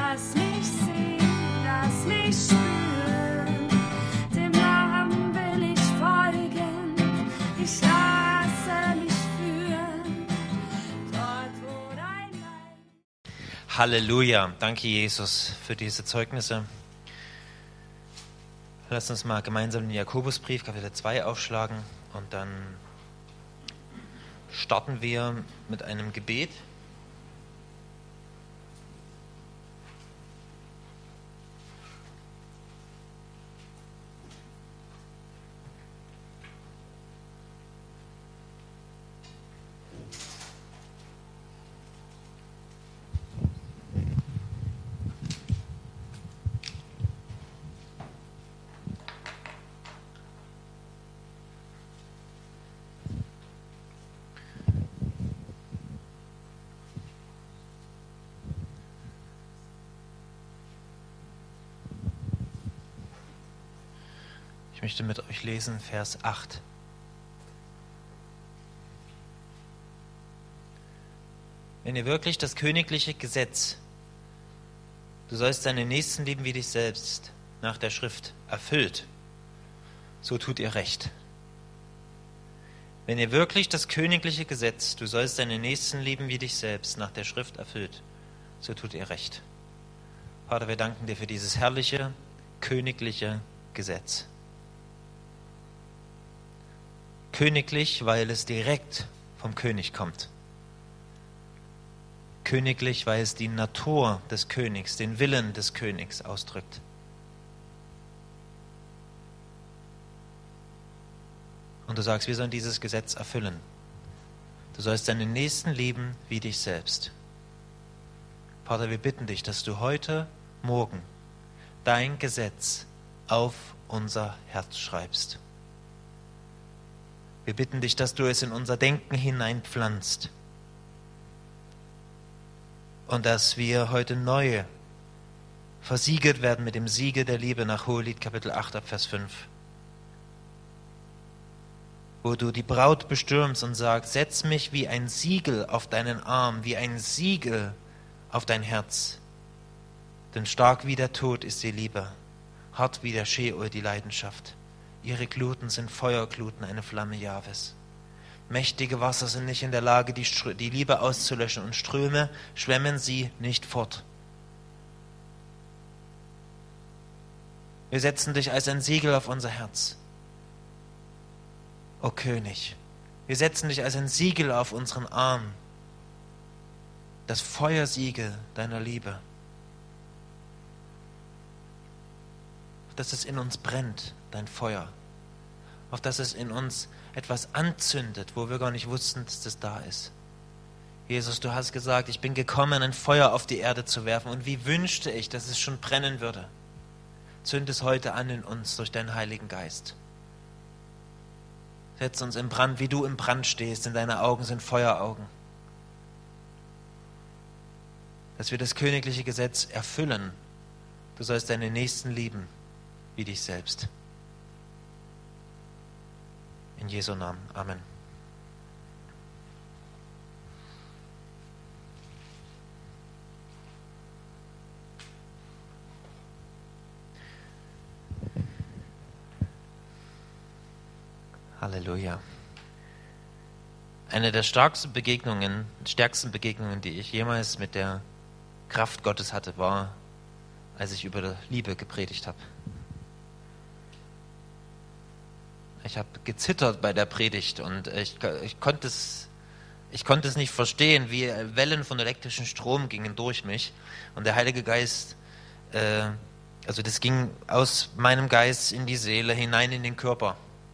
lass mich sehen, lass mich spüren. Dem Namen will ich folgen, ich lasse mich führen, dort wo dein Leib. Halleluja, danke Jesus für diese Zeugnisse. Lass uns mal gemeinsam den Jakobusbrief, Kapitel 2 aufschlagen und dann starten wir mit einem Gebet. Ich möchte mit euch lesen, Vers 8. Wenn ihr wirklich das königliche Gesetz, du sollst deinen Nächsten lieben wie dich selbst, nach der Schrift erfüllt, so tut ihr recht. Wenn ihr wirklich das königliche Gesetz, du sollst deinen Nächsten lieben wie dich selbst, nach der Schrift erfüllt, so tut ihr recht. Vater, wir danken dir für dieses herrliche, königliche Gesetz. Königlich, weil es direkt vom König kommt. Königlich, weil es die Natur des Königs, den Willen des Königs ausdrückt. Und du sagst, wir sollen dieses Gesetz erfüllen. Du sollst deinen Nächsten lieben wie dich selbst. Vater, wir bitten dich, dass du heute, morgen dein Gesetz auf unser Herz schreibst. Wir bitten dich, dass du es in unser Denken hineinpflanzt und dass wir heute neu versiegelt werden mit dem Siegel der Liebe nach Hohelied Kapitel 8 ab Vers 5, wo du die Braut bestürmst und sagst, setz mich wie ein Siegel auf deinen Arm, wie ein Siegel auf dein Herz, denn stark wie der Tod ist die Liebe, hart wie der Scheol die Leidenschaft. Ihre Gluten sind Feuergluten, eine Flamme Jahwes. Mächtige Wasser sind nicht in der Lage, die Liebe auszulöschen, und Ströme schwemmen sie nicht fort. Wir setzen dich als ein Siegel auf unser Herz, o König. Wir setzen dich als ein Siegel auf unseren Arm, das Feuersiegel deiner Liebe. Dass es in uns brennt, dein Feuer. Auf dass es in uns etwas anzündet, wo wir gar nicht wussten, dass das da ist. Jesus, du hast gesagt, ich bin gekommen, ein Feuer auf die Erde zu werfen. Und wie wünschte ich, dass es schon brennen würde. Zünd es heute an in uns durch deinen Heiligen Geist. Setz uns im Brand, wie du im Brand stehst, denn deine Augen sind Feueraugen. Dass wir das königliche Gesetz erfüllen. Du sollst deine Nächsten lieben wie dich selbst. In Jesu Namen. Amen. Halleluja. Eine der stärksten Begegnungen, die ich jemals mit der Kraft Gottes hatte, war, als ich über Liebe gepredigt habe. Ich habe gezittert bei der Predigt und ich konnte es nicht verstehen, wie Wellen von elektrischem Strom gingen durch mich. Und der Heilige Geist, also das ging aus meinem Geist in die Seele, hinein in den Körper.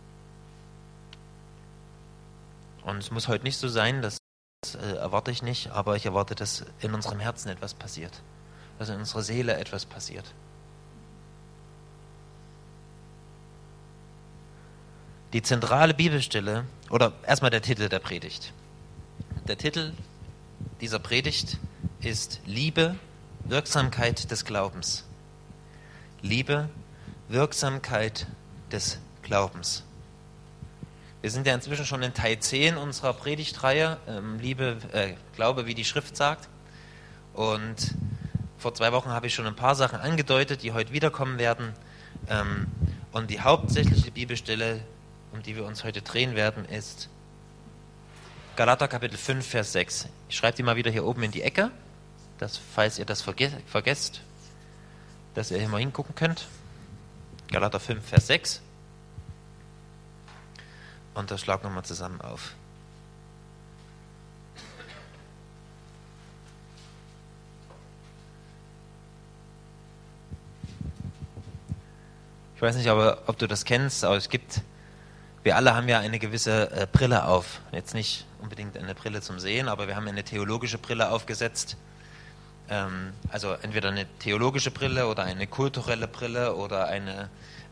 Und es muss heute nicht so sein, das erwarte ich nicht, aber ich erwarte, dass in unserem Herzen etwas passiert, dass in unserer Seele etwas passiert. Die zentrale Bibelstelle, oder erstmal der Titel der Predigt. Der Titel dieser Predigt ist Liebe, Wirksamkeit des Glaubens. Liebe, Wirksamkeit des Glaubens. Wir sind ja inzwischen schon in Teil 10 unserer Predigtreihe, Glaube, wie die Schrift sagt. Und vor 2 Wochen habe ich schon ein paar Sachen angedeutet, die heute wiederkommen werden. Und die hauptsächliche Bibelstelle, um die wir uns heute drehen werden, ist Galater Kapitel 5, Vers 6. Ich schreibe die mal wieder hier oben in die Ecke, falls ihr das vergesst, dass ihr hier mal hingucken könnt. Galater 5, Vers 6. Und das schlagen wir mal zusammen auf. Ich weiß nicht, ob du das kennst, aber wir alle haben ja eine gewisse Brille auf. Jetzt nicht unbedingt eine Brille zum Sehen, aber wir haben eine theologische Brille aufgesetzt. Also entweder eine theologische Brille oder eine kulturelle Brille oder eine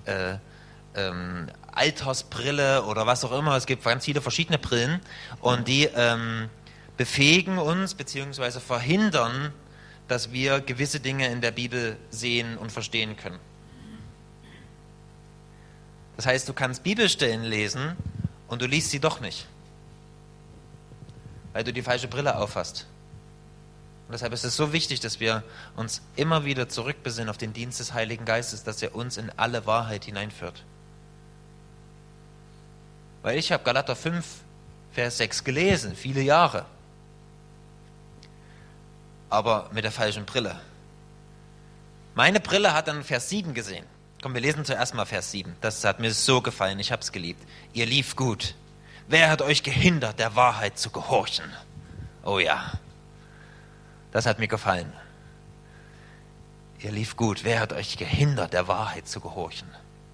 Altersbrille oder was auch immer. Es gibt ganz viele verschiedene Brillen und die befähigen uns bzw. verhindern, dass wir gewisse Dinge in der Bibel sehen und verstehen können. Das heißt, du kannst Bibelstellen lesen und du liest sie doch nicht, weil du die falsche Brille aufhast. Und deshalb ist es so wichtig, dass wir uns immer wieder zurückbesinnen auf den Dienst des Heiligen Geistes, dass er uns in alle Wahrheit hineinführt. Weil ich habe Galater 5, Vers 6 gelesen, viele Jahre, aber mit der falschen Brille. Meine Brille hat dann Vers 7 gesehen. Komm, wir lesen zuerst mal Vers 7. Das hat mir so gefallen, ich habe es geliebt. Ihr lief gut. Wer hat euch gehindert, der Wahrheit zu gehorchen? Oh ja, das hat mir gefallen. Ihr lief gut. Wer hat euch gehindert, der Wahrheit zu gehorchen?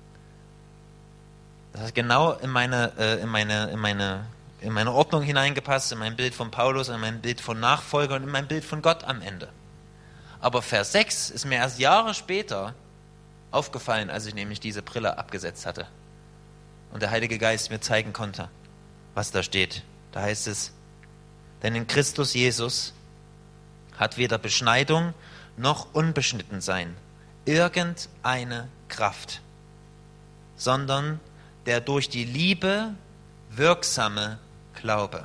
Das hat genau in meine Ordnung hineingepasst, in mein Bild von Paulus, in mein Bild von Nachfolger und in mein Bild von Gott am Ende. Aber Vers 6 ist mir erst Jahre später aufgefallen, als ich nämlich diese Brille abgesetzt hatte und der Heilige Geist mir zeigen konnte, was da steht. Da heißt es, denn in Christus Jesus hat weder Beschneidung noch Unbeschnittensein irgendeine Kraft, sondern der durch die Liebe wirksame Glaube.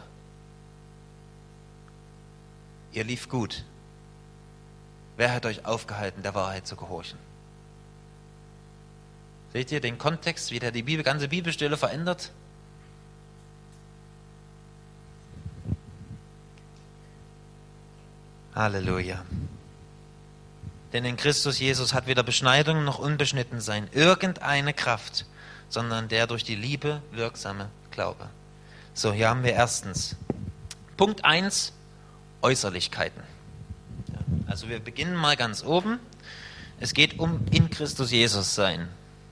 Ihr lief gut. Wer hat euch aufgehalten, der Wahrheit zu gehorchen? Seht ihr den Kontext, wie der die ganze Bibelstelle verändert? Halleluja. Denn in Christus Jesus hat weder Beschneidung noch Unbeschnittensein irgendeine Kraft, sondern der durch die Liebe wirksame Glaube. So, hier haben wir erstens Punkt 1, Äußerlichkeiten. Ja, also wir beginnen mal ganz oben. Es geht um in Christus Jesus sein.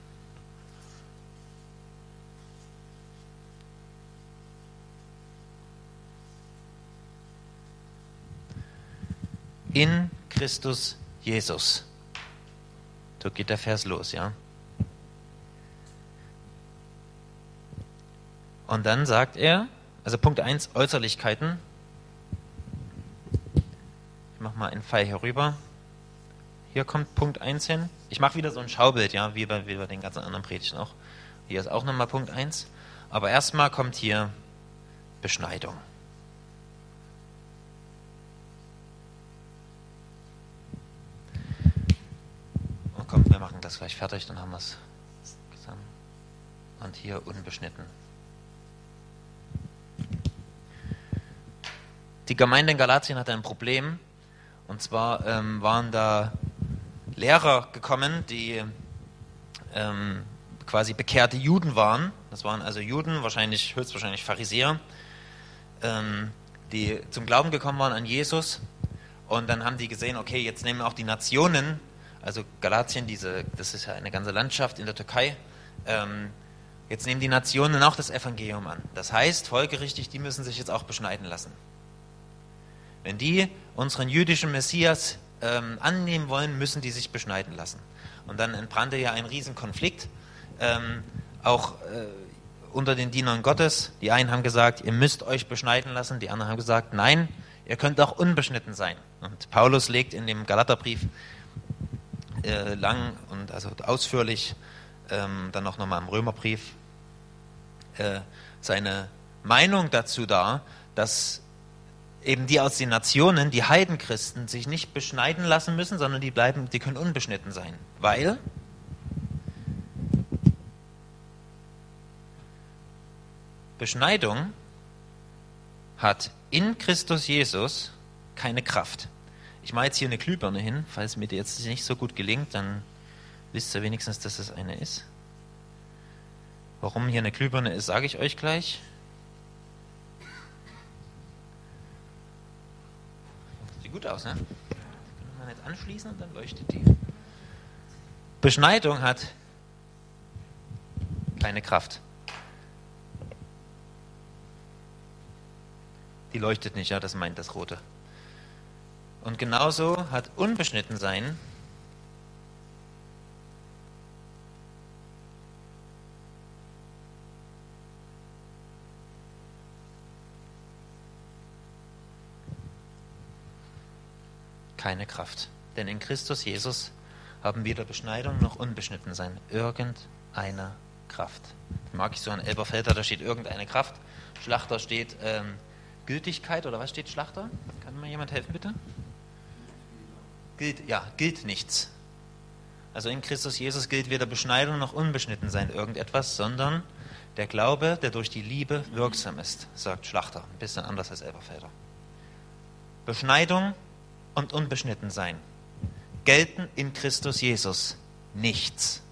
In Christus Jesus. So geht der Vers los, ja. Und dann sagt er, also Punkt 1, Äußerlichkeiten. Ich mache mal einen Pfeil hier rüber. Hier kommt Punkt 1 hin. Ich mache wieder so ein Schaubild, ja, wie bei den ganzen anderen Predigten auch. Hier ist auch nochmal Punkt 1. Aber erstmal kommt hier Beschneidung. Komm, wir machen das gleich fertig, dann haben wir es zusammen. Und hier unbeschnitten. Die Gemeinde in Galatien hatte ein Problem. Und zwar waren da Lehrer gekommen, die quasi bekehrte Juden waren. Das waren also Juden, höchstwahrscheinlich Pharisäer, die zum Glauben gekommen waren an Jesus. Und dann haben die gesehen, okay, jetzt nehmen auch die Nationen, also Galatien, das ist ja eine ganze Landschaft in der Türkei, jetzt nehmen die Nationen auch das Evangelium an. Das heißt, folgerichtig, die müssen sich jetzt auch beschneiden lassen. Wenn die unseren jüdischen Messias annehmen wollen, müssen die sich beschneiden lassen. Und dann entbrannte ja ein Riesenkonflikt, auch unter den Dienern Gottes. Die einen haben gesagt, ihr müsst euch beschneiden lassen, die anderen haben gesagt, nein, ihr könnt auch unbeschnitten sein. Und Paulus legt in dem Galaterbrief lang und also ausführlich, dann auch nochmal im Römerbrief, seine Meinung dazu dar, dass eben die aus den Nationen, die Heidenchristen, sich nicht beschneiden lassen müssen, sondern die können unbeschnitten sein. Weil Beschneidung hat in Christus Jesus keine Kraft. Ich mache jetzt hier eine Glühbirne hin, falls mir die jetzt nicht so gut gelingt, dann wisst ihr wenigstens, dass es eine ist. Warum hier eine Glühbirne ist, sage ich euch gleich. Sieht gut aus, ne? Können wir jetzt anschließen und dann leuchtet die. Beschneidung hat keine Kraft. Die leuchtet nicht, ja, das meint das Rote. Und genauso hat Unbeschnittensein keine Kraft. Denn in Christus Jesus haben weder Beschneidung noch Unbeschnittensein irgendeine Kraft. Mag ich so an Elberfelder, da steht irgendeine Kraft. Schlachter steht Gültigkeit, oder was steht Schlachter? Kann mir jemand helfen, bitte? Gilt nichts. Also in Christus Jesus gilt weder Beschneidung noch Unbeschnittensein irgendetwas, sondern der Glaube, der durch die Liebe wirksam ist, sagt Schlachter. Ein bisschen anders als Elberfelder. Beschneidung und Unbeschnittensein gelten in Christus Jesus nichts.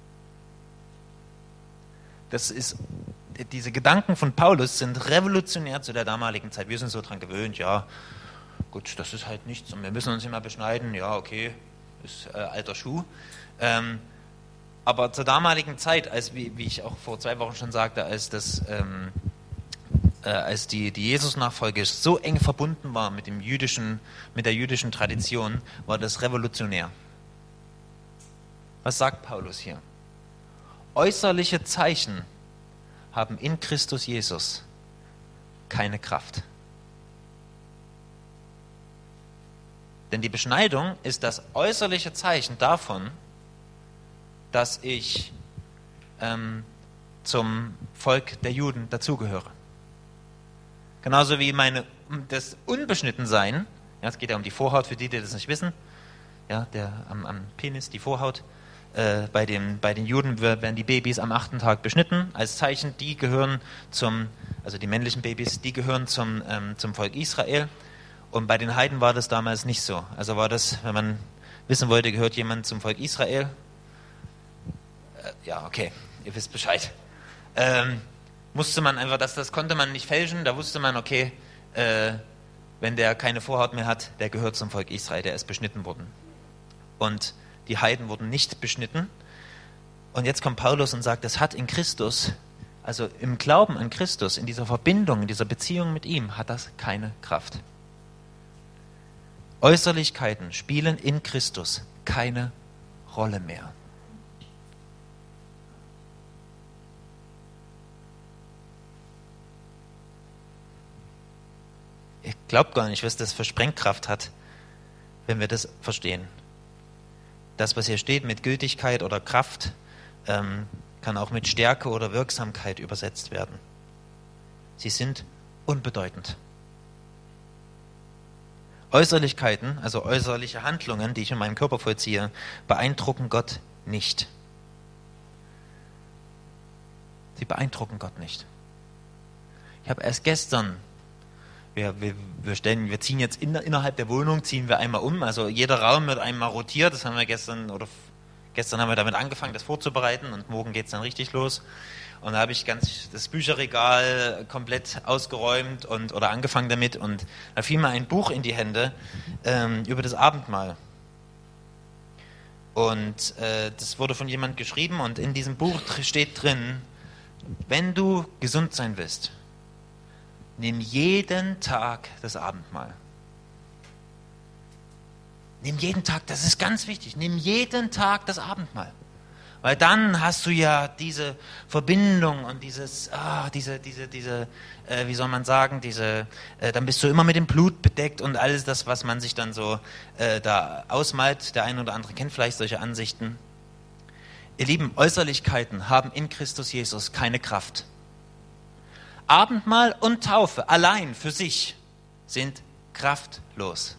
Diese Gedanken von Paulus sind revolutionär zu der damaligen Zeit. Wir sind so dran gewöhnt, ja, gut, das ist halt nichts und wir müssen uns immer beschneiden, ja, okay, ist alter Schuh. Aber zur damaligen Zeit, wie ich auch vor 2 Wochen schon sagte, als die Jesus-Nachfolge so eng verbunden war mit der jüdischen Tradition, war das revolutionär. Was sagt Paulus hier? Äußerliche Zeichen haben in Christus Jesus keine Kraft. Denn die Beschneidung ist das äußerliche Zeichen davon, dass ich zum Volk der Juden dazugehöre. Genauso wie das Unbeschnittensein, ja, es geht ja um die Vorhaut, für die das nicht wissen, ja, am Penis, die Vorhaut. Bei den Juden werden die Babys am 8. Tag beschnitten, als Zeichen, die männlichen Babys, die gehören zum Volk Israel. Und bei den Heiden war das damals nicht so. Also war das, wenn man wissen wollte, gehört jemand zum Volk Israel? Ja, okay, ihr wisst Bescheid. Musste man einfach, das konnte man nicht fälschen, da wusste man, okay, wenn der keine Vorhaut mehr hat, der gehört zum Volk Israel, der ist beschnitten worden. Und die Heiden wurden nicht beschnitten. Und jetzt kommt Paulus und sagt, das hat in Christus, also im Glauben an Christus, in dieser Verbindung, in dieser Beziehung mit ihm, hat das keine Kraft. Äußerlichkeiten spielen in Christus keine Rolle mehr. Ihr glaubt gar nicht, was das für Sprengkraft hat, wenn wir das verstehen. Das, was hier steht mit Gültigkeit oder Kraft, kann auch mit Stärke oder Wirksamkeit übersetzt werden. Sie sind unbedeutend. Äußerlichkeiten, also äußerliche Handlungen, die ich in meinem Körper vollziehe, beeindrucken Gott nicht. Sie beeindrucken Gott nicht. Ich habe erst gestern, wir ziehen jetzt innerhalb der Wohnung, ziehen wir einmal um, also jeder Raum wird einmal rotiert, das haben wir gestern haben wir damit angefangen, das vorzubereiten und morgen geht es dann richtig los. Und da habe ich das Bücherregal komplett ausgeräumt oder angefangen damit und da fiel mir ein Buch in die Hände über das Abendmahl. Und das wurde von jemand geschrieben und in diesem Buch steht drin, wenn du gesund sein willst, nimm jeden Tag das Abendmahl. Nimm jeden Tag, das ist ganz wichtig, nimm jeden Tag das Abendmahl. Weil dann hast du ja diese Verbindung und wie soll man sagen, dann bist du immer mit dem Blut bedeckt und alles das, was man sich dann so da ausmalt. Der eine oder andere kennt vielleicht solche Ansichten. Ihr Lieben, Äußerlichkeiten haben in Christus Jesus keine Kraft. Abendmahl und Taufe allein für sich sind kraftlos.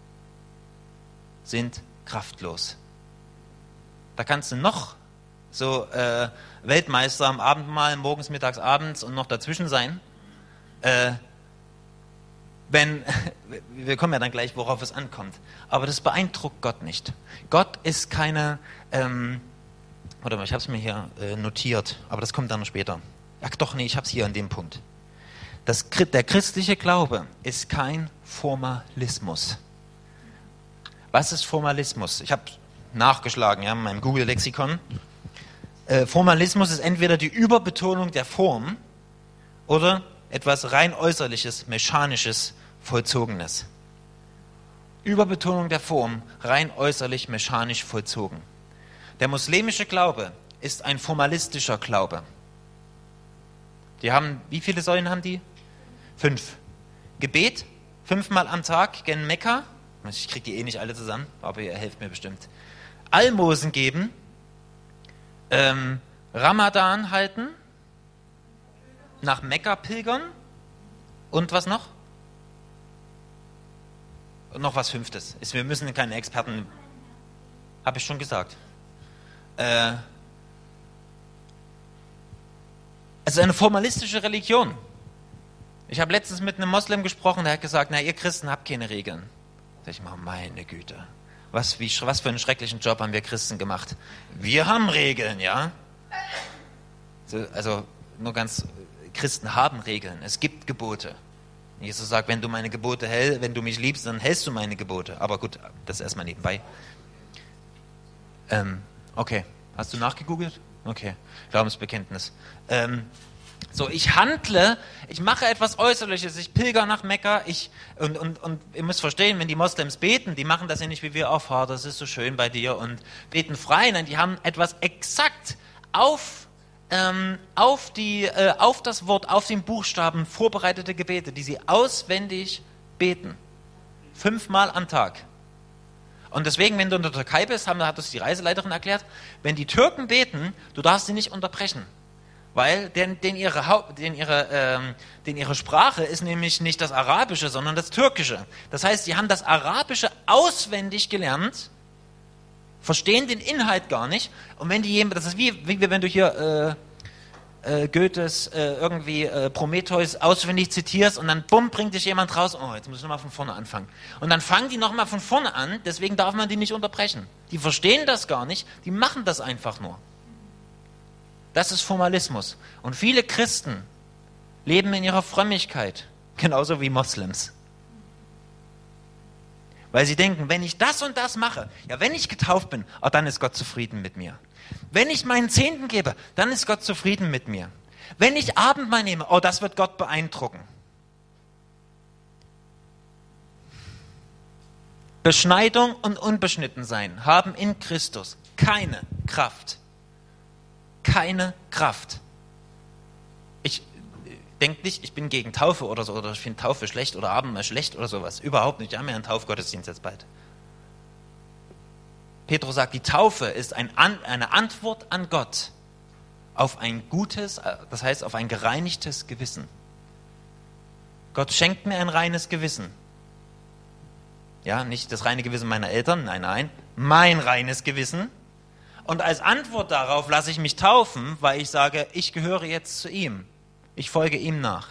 Sind kraftlos. Da kannst du noch so Weltmeister am Abendmahl, morgens, mittags, abends und noch dazwischen sein. Wir kommen ja dann gleich, worauf es ankommt. Aber das beeindruckt Gott nicht. Gott ist keine, warte mal, ich habe es mir hier notiert, aber das kommt dann noch später. Ach doch, nee, ich habe es hier an dem Punkt. Der christliche Glaube ist kein Formalismus. Was ist Formalismus? Ich habe nachgeschlagen, ja, in meinem Google-Lexikon. Formalismus ist entweder die Überbetonung der Form oder etwas rein Äußerliches, Mechanisches, Vollzogenes. Überbetonung der Form, rein äußerlich, mechanisch vollzogen. Der muslimische Glaube ist ein formalistischer Glaube. Die haben, wie viele Säulen haben die? 5. Gebet, 5-mal am Tag gen Mekka. Ich kriege die nicht alle zusammen, aber ihr helft mir bestimmt. Almosen geben, Ramadan halten, nach Mekka pilgern und was noch? Und noch was 5. Wir müssen keine Experten, habe ich schon gesagt. Es ist eine formalistische Religion. Ich habe letztens mit einem Moslem gesprochen, der hat gesagt, na, ihr Christen habt keine Regeln. Da sag ich mal, meine Güte, was für einen schrecklichen Job haben wir Christen gemacht. Wir haben Regeln, ja? Also nur ganz, Christen haben Regeln, es gibt Gebote. Jesus sagt, wenn du meine Gebote hältst, wenn du mich liebst, dann hältst du meine Gebote. Aber gut, das erstmal nebenbei. Okay, hast du nachgegoogelt? Okay, Glaubensbekenntnis. So, ich handle, ich mache etwas Äußerliches, ich pilger nach Mekka, und ihr müsst verstehen, wenn die Moslems beten, die machen das ja nicht wie wir, oh Vater, das ist so schön bei dir, und beten frei, nein, die haben etwas exakt auf das Wort, auf den Buchstaben vorbereitete Gebete, die sie auswendig beten. 5-mal am Tag. Und deswegen, wenn du in der Türkei bist, hat uns die Reiseleiterin erklärt, wenn die Türken beten, du darfst sie nicht unterbrechen. Weil denn ihre Sprache ist nämlich nicht das Arabische, sondern das Türkische. Das heißt, sie haben das Arabische auswendig gelernt, verstehen den Inhalt gar nicht. Und wenn das ist wie wenn du hier Goethes Prometheus auswendig zitierst und dann bumm, bringt dich jemand raus, oh, jetzt muss ich nochmal von vorne anfangen. Und dann fangen die nochmal von vorne an, deswegen darf man die nicht unterbrechen. Die verstehen das gar nicht, die machen das einfach nur. Das ist Formalismus. Und viele Christen leben in ihrer Frömmigkeit, genauso wie Moslems. Weil sie denken, wenn ich das und das mache, ja, wenn ich getauft bin, oh, dann ist Gott zufrieden mit mir. Wenn ich meinen Zehnten gebe, dann ist Gott zufrieden mit mir. Wenn ich Abendmahl nehme, oh, das wird Gott beeindrucken. Beschneidung und Unbeschnittensein haben in Christus keine Kraft. Keine Kraft. Ich denke nicht, ich bin gegen Taufe oder so, oder ich finde Taufe schlecht oder Abendmahl schlecht oder sowas. Überhaupt nicht. Wir haben ja einen Taufgottesdienst jetzt bald. Petrus sagt, die Taufe ist eine Antwort an Gott auf ein gutes, das heißt auf ein gereinigtes Gewissen. Gott schenkt mir ein reines Gewissen. Ja, nicht das reine Gewissen meiner Eltern, nein, mein reines Gewissen. Und als Antwort darauf lasse ich mich taufen, weil ich sage, ich gehöre jetzt zu ihm. Ich folge ihm nach.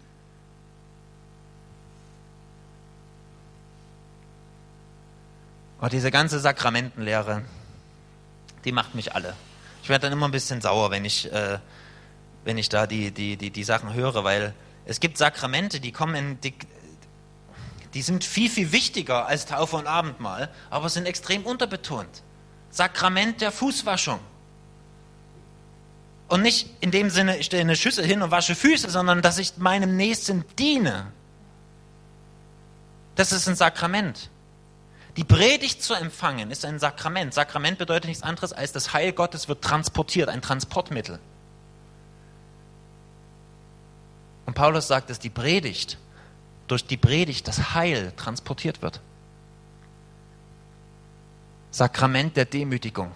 Und diese ganze Sakramentenlehre, die macht mich alle. Ich werde dann immer ein bisschen sauer, wenn ich da die Sachen höre, weil es gibt Sakramente, die sind viel, viel wichtiger als Taufe und Abendmahl, aber sind extrem unterbetont. Sakrament der Fußwaschung. Und nicht in dem Sinne, ich stelle eine Schüssel hin und wasche Füße, sondern dass ich meinem Nächsten diene. Das ist ein Sakrament. Die Predigt zu empfangen ist ein Sakrament. Sakrament bedeutet nichts anderes, als das Heil Gottes wird transportiert, ein Transportmittel. Und Paulus sagt, dass durch die Predigt das Heil transportiert wird. Sakrament der Demütigung.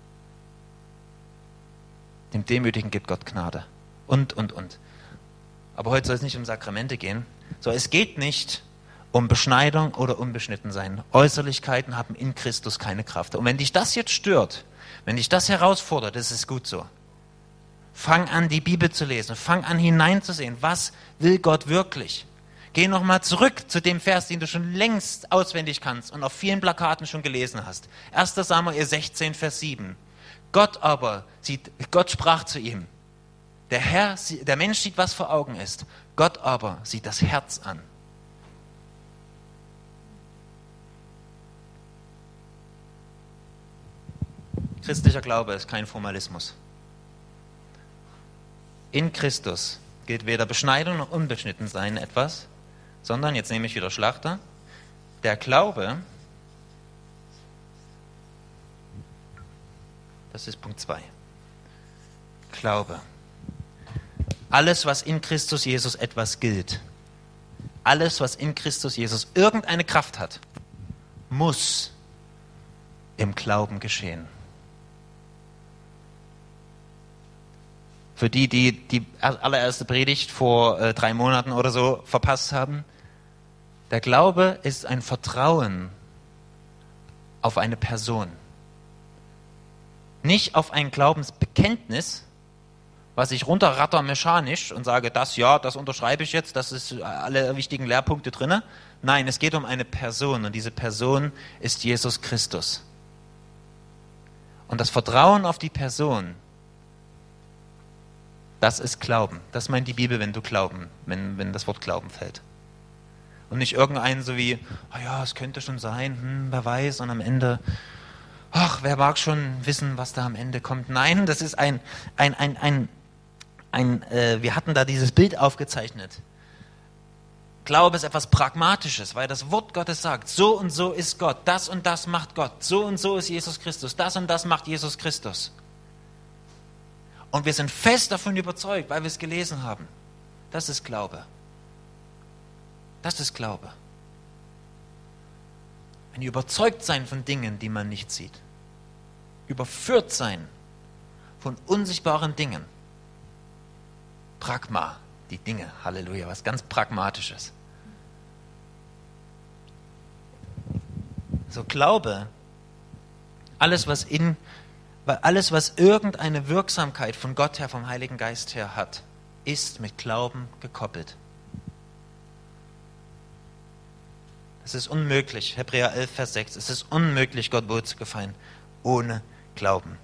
Dem Demütigen gibt Gott Gnade. Und. Und Aber heute soll es nicht um Sakramente gehen. So, es geht nicht um Beschneidung oder Unbeschnittensein. Äußerlichkeiten haben in Christus keine Kraft. Und wenn dich das jetzt stört, wenn dich das herausfordert, das ist gut so. Fang an, die Bibel zu lesen. Fang an, hineinzusehen. Was will Gott wirklich? Geh nochmal zurück zu dem Vers, den du schon längst auswendig kannst und auf vielen Plakaten schon gelesen hast. 1. Samuel 16, Vers 7. Gott sprach zu ihm. Der Mensch sieht, was vor Augen ist. Gott aber sieht das Herz an. Christlicher Glaube ist kein Formalismus. In Christus gilt weder Beschneidung noch Unbeschnittensein etwas, sondern, jetzt nehme ich wieder Schlachter, der Glaube, das ist Punkt 2. Glaube. Alles, was in Christus Jesus etwas gilt, alles, was in Christus Jesus irgendeine Kraft hat, muss im Glauben geschehen. Für die allererste Predigt vor 3 Monaten oder so verpasst haben, der Glaube ist ein Vertrauen auf eine Person. Nicht auf ein Glaubensbekenntnis, was ich runterratter mechanisch und sage, das unterschreibe ich jetzt, das ist alle wichtigen Lehrpunkte drin. Nein, es geht um eine Person und diese Person ist Jesus Christus. Und das Vertrauen auf die Person, das ist Glauben. Das meint die Bibel, wenn das Wort Glauben fällt. Und nicht irgendein so wie, es könnte schon sein, wer weiß, und am Ende, wer mag schon wissen, was da am Ende kommt. Nein, das ist wir hatten da dieses Bild aufgezeichnet. Glaube ist etwas Pragmatisches, weil das Wort Gottes sagt, so und so ist Gott, das und das macht Gott, so und so ist Jesus Christus, das und das macht Jesus Christus. Und wir sind fest davon überzeugt, weil wir es gelesen haben. Das ist Glaube. Das ist Glaube. Ein Überzeugtsein von Dingen, die man nicht sieht. Überführtsein von unsichtbaren Dingen. Pragma, die Dinge, Halleluja, was ganz Pragmatisches. So Glaube, alles was irgendeine Wirksamkeit von Gott her, vom Heiligen Geist her hat, ist mit Glauben gekoppelt. Es ist unmöglich, Hebräer 11, Vers 6, es ist unmöglich, Gott wohlzugefallen, ohne Glauben.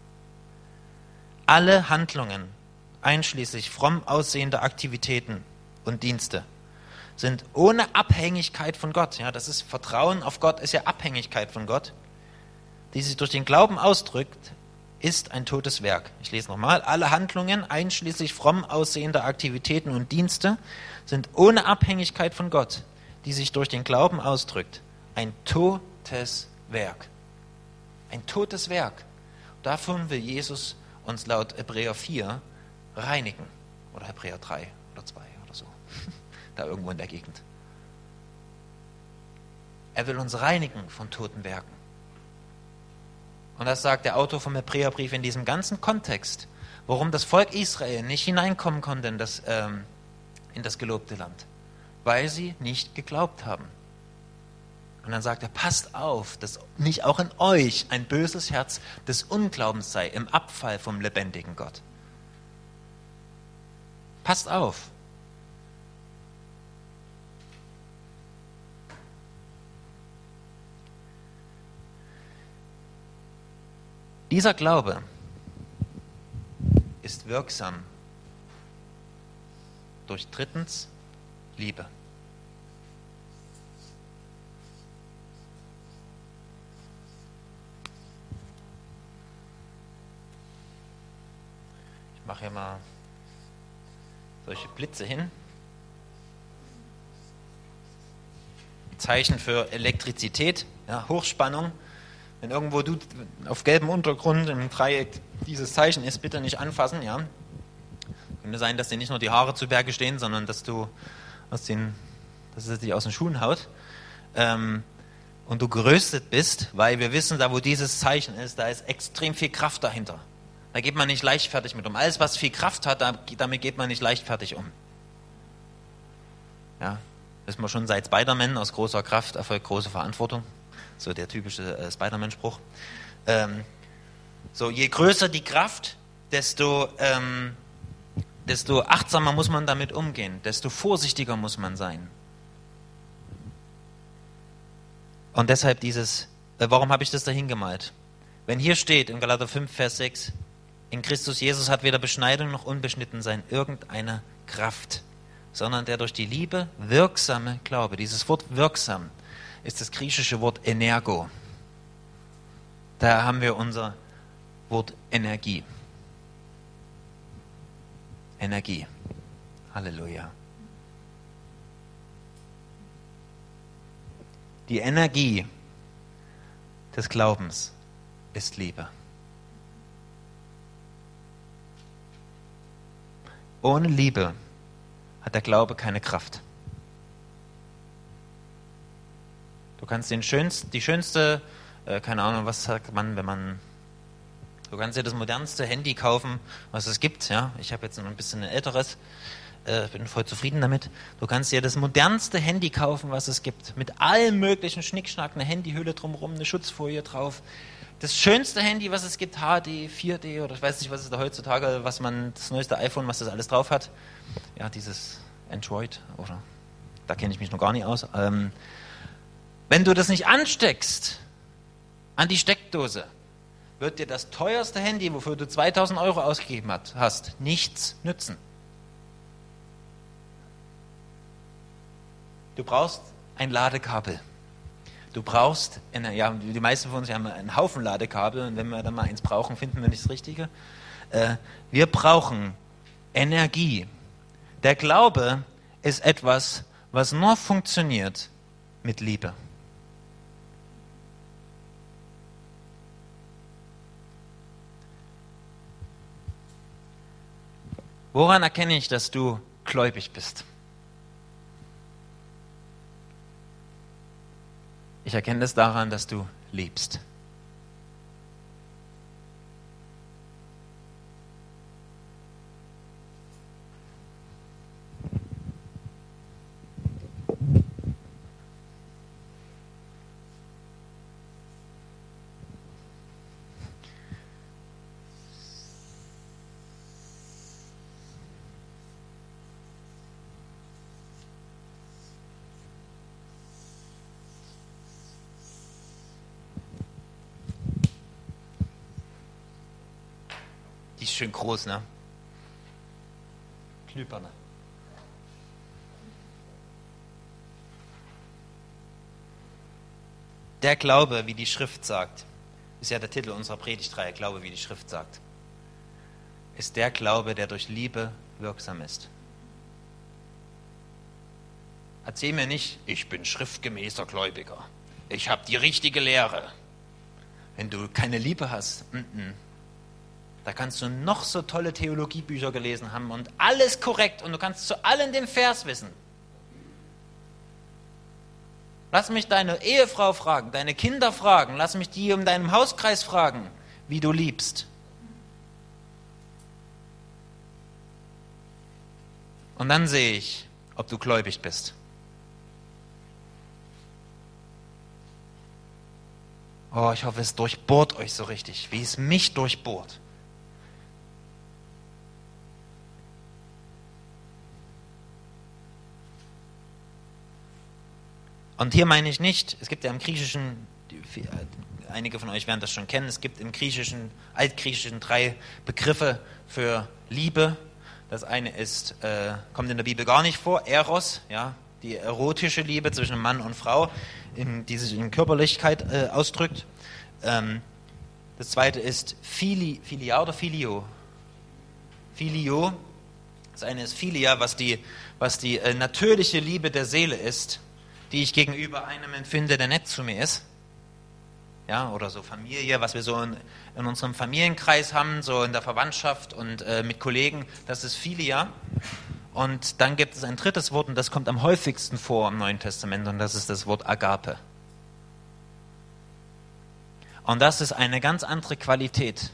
Alle Handlungen, einschließlich fromm aussehender Aktivitäten und Dienste, sind ohne Abhängigkeit von Gott. Ja, das ist Vertrauen auf Gott, ist ja Abhängigkeit von Gott, die sich durch den Glauben ausdrückt, ist ein totes Werk. Ich lese nochmal. Alle Handlungen, einschließlich fromm aussehender Aktivitäten und Dienste, sind ohne Abhängigkeit von Gott, die sich durch den Glauben ausdrückt, ein totes Werk. Ein totes Werk. Davon will Jesus uns laut Hebräer 4 reinigen. Oder Hebräer 3 oder 2 oder so. Da irgendwo in der Gegend. Er will uns reinigen von toten Werken. Und das sagt der Autor vom Hebräerbrief in diesem ganzen Kontext, warum das Volk Israel nicht hineinkommen konnte in das gelobte Land. Weil sie nicht geglaubt haben. Und dann sagt er, passt auf, dass nicht auch in euch ein böses Herz des Unglaubens sei, im Abfall vom lebendigen Gott. Passt auf. Dieser Glaube ist wirksam durch drittens Liebe. Ich mache hier mal solche Blitze hin. Zeichen für Elektrizität, ja, Hochspannung. Wenn irgendwo du auf gelbem Untergrund im Dreieck dieses Zeichen ist, bitte nicht anfassen. Ja. Könnte sein, dass dir nicht nur die Haare zu Berge stehen, sondern dass es dich aus den Schuhen haut. Und du geröstet bist, weil wir wissen, da wo dieses Zeichen ist, da ist extrem viel Kraft dahinter. Da geht man nicht leichtfertig mit um. Alles, was viel Kraft hat, damit geht man nicht leichtfertig um. Ja, wissen wir schon seit Spider-Man, aus großer Kraft erfolgt große Verantwortung. So der typische Spider-Man-Spruch. So, je größer die Kraft, desto achtsamer muss man damit umgehen, desto vorsichtiger muss man sein. Und deshalb warum habe ich das da hingemalt? Wenn hier steht in Galater 5, Vers 6, in Christus Jesus hat weder Beschneidung noch Unbeschnittensein irgendeine Kraft, sondern der durch die Liebe wirksame Glaube. Dieses Wort wirksam ist das griechische Wort energo. Da haben wir unser Wort Energie. Energie. Halleluja. Die Energie des Glaubens ist Liebe. Ohne Liebe hat der Glaube keine Kraft. Du kannst die schönste, keine Ahnung, was sagt man, du kannst dir das modernste Handy kaufen, was es gibt. Ja? Ich habe jetzt noch ein bisschen ein älteres, bin voll zufrieden damit. Du kannst dir das modernste Handy kaufen, was es gibt. Mit allem möglichen Schnickschnack, eine Handyhülle drumherum, eine Schutzfolie drauf. Das schönste Handy, was es gibt, HD, 4D oder ich weiß nicht, was ist da heutzutage, das neueste iPhone, was das alles drauf hat. Ja, dieses Android, oder da kenne ich mich noch gar nicht aus. Wenn du das nicht ansteckst an die Steckdose, wird dir das teuerste Handy, wofür du 2.000 € ausgegeben hast, nichts nützen. Du brauchst ein Ladekabel. Du brauchst, die meisten von uns haben einen Haufen Ladekabel und wenn wir dann mal eins brauchen, finden wir nicht das Richtige. Wir brauchen Energie. Der Glaube ist etwas, was nur funktioniert mit Liebe. Woran erkenne ich, dass du gläubig bist? Ich erkenne es daran, dass du liebst. Die ist schön groß, ne? Glühbirne. Der Glaube, wie die Schrift sagt, ist ja der Titel unserer Predigtreihe, Glaube, wie die Schrift sagt, ist der Glaube, der durch Liebe wirksam ist. Erzähl mir nicht, ich bin schriftgemäßer Gläubiger. Ich habe die richtige Lehre. Wenn du keine Liebe hast, da kannst du noch so tolle Theologiebücher gelesen haben und alles korrekt und du kannst zu allen den Vers wissen. Lass mich deine Ehefrau fragen, deine Kinder fragen, lass mich die in deinem Hauskreis fragen, wie du liebst. Und dann sehe ich, ob du gläubig bist. Oh, ich hoffe, es durchbohrt euch so richtig, wie es mich durchbohrt. Und hier meine ich nicht, es gibt ja im Griechischen, einige von euch werden das schon kennen, es gibt im Altgriechischen 3 Begriffe für Liebe. Das eine ist, kommt in der Bibel gar nicht vor, Eros, ja, die erotische Liebe zwischen Mann und Frau, die sich in Körperlichkeit ausdrückt. Das zweite ist Philia oder Filio. Filio, das eine ist Philia, was die natürliche Liebe der Seele ist, die ich gegenüber einem empfinde, der nett zu mir ist. Ja, oder so Familie, was wir so in unserem Familienkreis haben, so in der Verwandtschaft und mit Kollegen, das ist Philia. Und dann gibt es ein drittes Wort und das kommt am häufigsten vor im Neuen Testament und das ist das Wort Agape. Und das ist eine ganz andere Qualität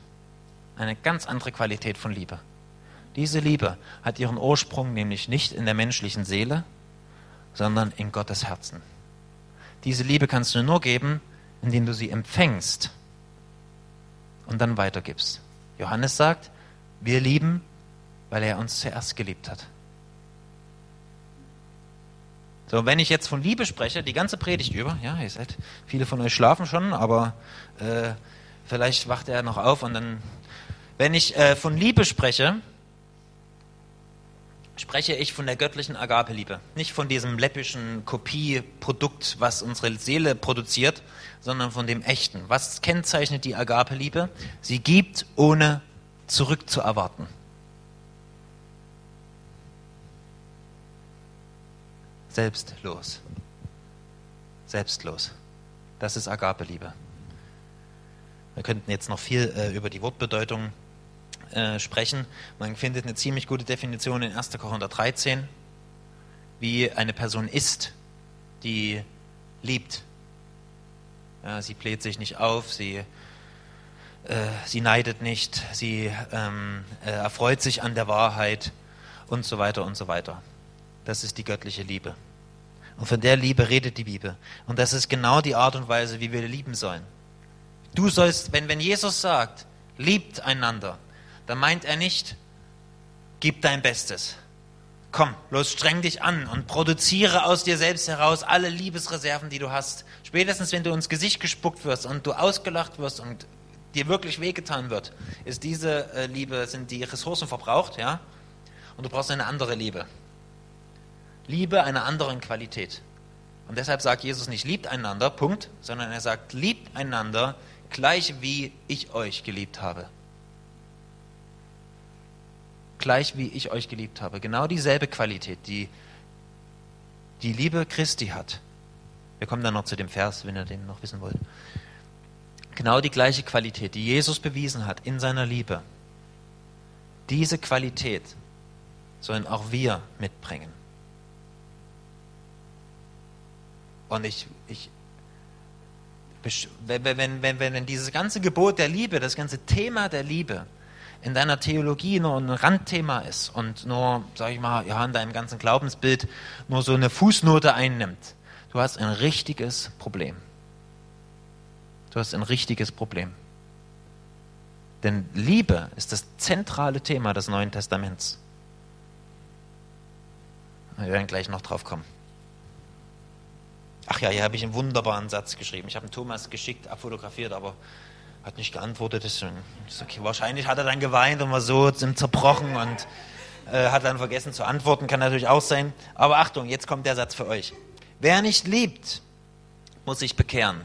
von Liebe. Diese Liebe hat ihren Ursprung nämlich nicht in der menschlichen Seele, sondern in Gottes Herzen. Diese Liebe kannst du nur geben, indem du sie empfängst und dann weitergibst. Johannes sagt, wir lieben, weil er uns zuerst geliebt hat. So, wenn ich jetzt von Liebe spreche, die ganze Predigt über, ja, ihr seid, viele von euch schlafen schon, aber vielleicht wacht er noch auf und dann, wenn ich von Liebe spreche, spreche ich von der göttlichen Agape-Liebe. Nicht von diesem läppischen Kopieprodukt, was unsere Seele produziert, sondern von dem echten. Was kennzeichnet die Agape-Liebe? Sie gibt, ohne zurückzuerwarten. Selbstlos. Selbstlos. Das ist Agape-Liebe. Wir könnten jetzt noch viel über die Wortbedeutung sprechen. Man findet eine ziemlich gute Definition in 1. Korinther 13, wie eine Person ist, die liebt. Ja, sie bläht sich nicht auf, sie neidet nicht, sie erfreut sich an der Wahrheit und so weiter und so weiter. Das ist die göttliche Liebe. Und von der Liebe redet die Bibel. Und das ist genau die Art und Weise, wie wir lieben sollen. Du sollst, wenn Jesus sagt, liebt einander, dann meint er nicht, gib dein Bestes. Komm, los, streng dich an und produziere aus dir selbst heraus alle Liebesreserven, die du hast. Spätestens, wenn du ins Gesicht gespuckt wirst und du ausgelacht wirst und dir wirklich wehgetan wird, ist diese Liebe, sind die Ressourcen verbraucht, ja? Und du brauchst eine andere Liebe. Liebe einer anderen Qualität. Und deshalb sagt Jesus nicht, liebt einander, Punkt, sondern er sagt, liebt einander, gleich wie ich euch geliebt habe. Gleich wie ich euch geliebt habe. Genau dieselbe Qualität, die die Liebe Christi hat. Wir kommen dann noch zu dem Vers, wenn ihr den noch wissen wollt. Genau die gleiche Qualität, die Jesus bewiesen hat in seiner Liebe. Diese Qualität sollen auch wir mitbringen. Und wenn dieses ganze Gebot der Liebe, das ganze Thema der Liebe in deiner Theologie nur ein Randthema ist und nur, sag ich mal, ja, in deinem ganzen Glaubensbild nur so eine Fußnote einnimmt, du hast ein richtiges Problem. Du hast ein richtiges Problem. Denn Liebe ist das zentrale Thema des Neuen Testaments. Wir werden gleich noch drauf kommen. Ach ja, hier habe ich einen wunderbaren Satz geschrieben. Ich habe ihn Thomas geschickt, abfotografiert, aber hat nicht geantwortet. Ist okay. Wahrscheinlich hat er dann geweint und war so zerbrochen und hat dann vergessen zu antworten. Kann natürlich auch sein. Aber Achtung, jetzt kommt der Satz für euch. Wer nicht liebt, muss sich bekehren.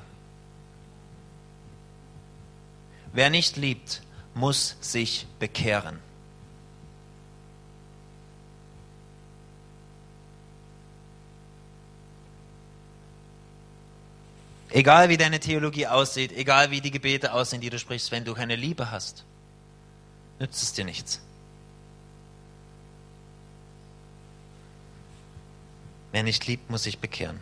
Wer nicht liebt, muss sich bekehren. Egal wie deine Theologie aussieht, egal wie die Gebete aussehen, die du sprichst, wenn du keine Liebe hast, nützt es dir nichts. Wer nicht liebt, muss sich bekehren.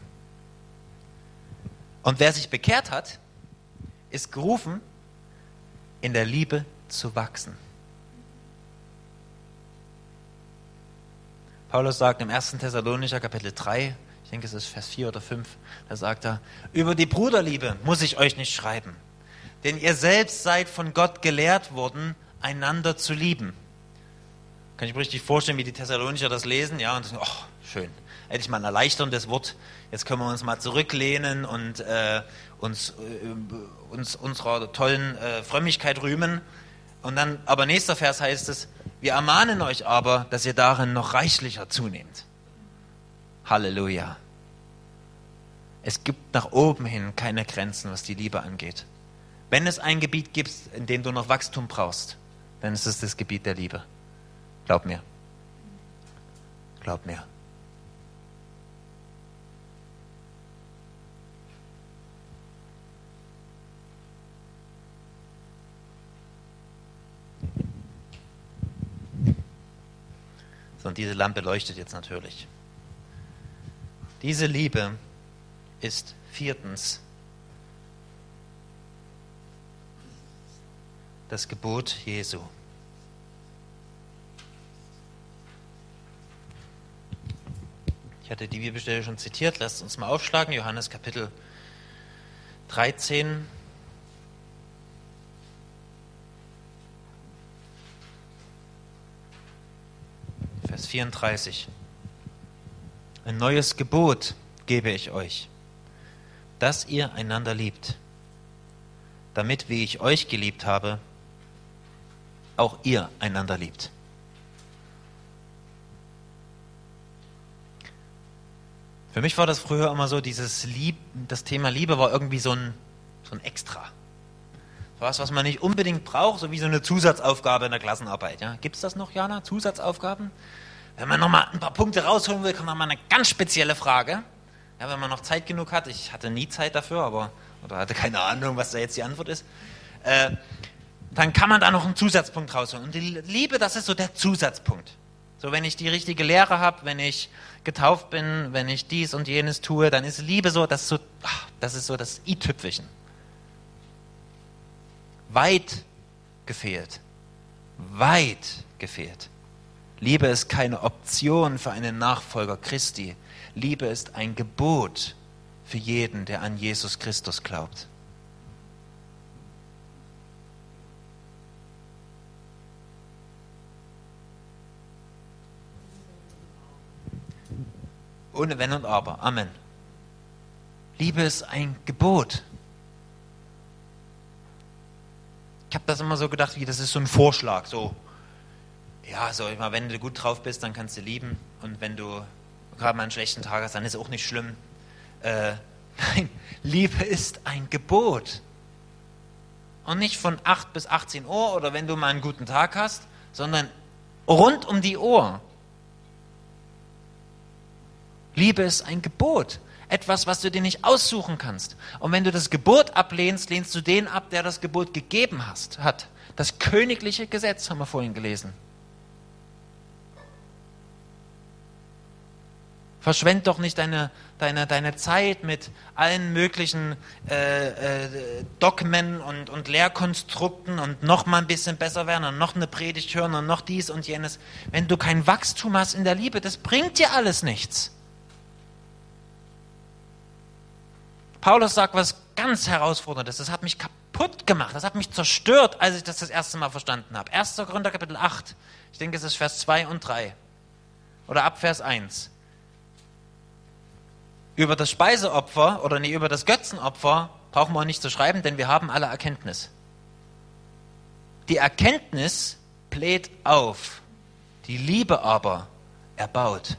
Und wer sich bekehrt hat, ist gerufen, in der Liebe zu wachsen. Paulus sagt im 1. Thessalonicher Kapitel 3, ich denke es ist Vers 4 oder 5, da sagt er, über die Bruderliebe muss ich euch nicht schreiben, denn ihr selbst seid von Gott gelehrt worden, einander zu lieben. Kann ich mir richtig vorstellen, wie die Thessalonicher das lesen, ja, und sagen, ach, schön, endlich mal ein erleichterndes Wort, jetzt können wir uns mal zurücklehnen und uns unserer tollen Frömmigkeit rühmen. Und dann, aber nächster Vers heißt es, wir ermahnen euch aber, dass ihr darin noch reichlicher zunehmt. Halleluja. Es gibt nach oben hin keine Grenzen, was die Liebe angeht. Wenn es ein Gebiet gibt, in dem du noch Wachstum brauchst, dann ist es das Gebiet der Liebe. Glaub mir. Glaub mir. So, und diese Lampe leuchtet jetzt natürlich. Diese Liebe ist viertens das Gebot Jesu. Ich hatte die Bibelstelle schon zitiert, lasst uns mal aufschlagen, Johannes Kapitel 13. Vers 34. Ein neues Gebot gebe ich euch, dass ihr einander liebt, damit, wie ich euch geliebt habe, auch ihr einander liebt. Für mich war das früher immer so, das Thema Liebe war irgendwie so ein Extra. Was man nicht unbedingt braucht, so wie so eine Zusatzaufgabe in der Klassenarbeit. Ja? Gibt es das noch, Jana? Zusatzaufgaben? Wenn man nochmal ein paar Punkte rausholen will, kommt nochmal eine ganz spezielle Frage. Ja, wenn man noch Zeit genug hat, ich hatte nie Zeit dafür, oder hatte keine Ahnung, was da jetzt die Antwort ist, dann kann man da noch einen Zusatzpunkt rausholen. Und die Liebe, das ist so der Zusatzpunkt. So, wenn ich die richtige Lehre habe, wenn ich getauft bin, wenn ich dies und jenes tue, dann ist Liebe so, das ist so das i-Tüpfelchen. Weit gefehlt. Weit gefehlt. Liebe ist keine Option für einen Nachfolger Christi. Liebe ist ein Gebot für jeden, der an Jesus Christus glaubt. Ohne Wenn und Aber. Amen. Liebe ist ein Gebot. Ich habe das immer so gedacht, das ist so ein Vorschlag. Wenn du gut drauf bist, dann kannst du lieben. Und wenn du gerade mal einen schlechten Tag hast, dann ist es auch nicht schlimm. Nein, Liebe ist ein Gebot. Und nicht von 8 bis 18 Uhr oder wenn du mal einen guten Tag hast, sondern rund um die Uhr. Liebe ist ein Gebot. Etwas, was du dir nicht aussuchen kannst. Und wenn du das Gebot ablehnst, lehnst du den ab, der das Gebot gegeben hat. Das königliche Gesetz haben wir vorhin gelesen. Verschwend doch nicht deine Zeit mit allen möglichen Dogmen und Lehrkonstrukten und noch mal ein bisschen besser werden und noch eine Predigt hören und noch dies und jenes. Wenn du kein Wachstum hast in der Liebe, das bringt dir alles nichts. Paulus sagt was ganz Herausforderndes. Das hat mich kaputt gemacht, das hat mich zerstört, als ich das erste Mal verstanden habe. 1. Korinther Kapitel 8, ich denke es ist Vers 2 und 3 oder ab Vers 1. Über das Speiseopfer oder über das Götzenopfer brauchen wir auch nicht zu schreiben, denn wir haben alle Erkenntnis. Die Erkenntnis bläht auf, die Liebe aber erbaut.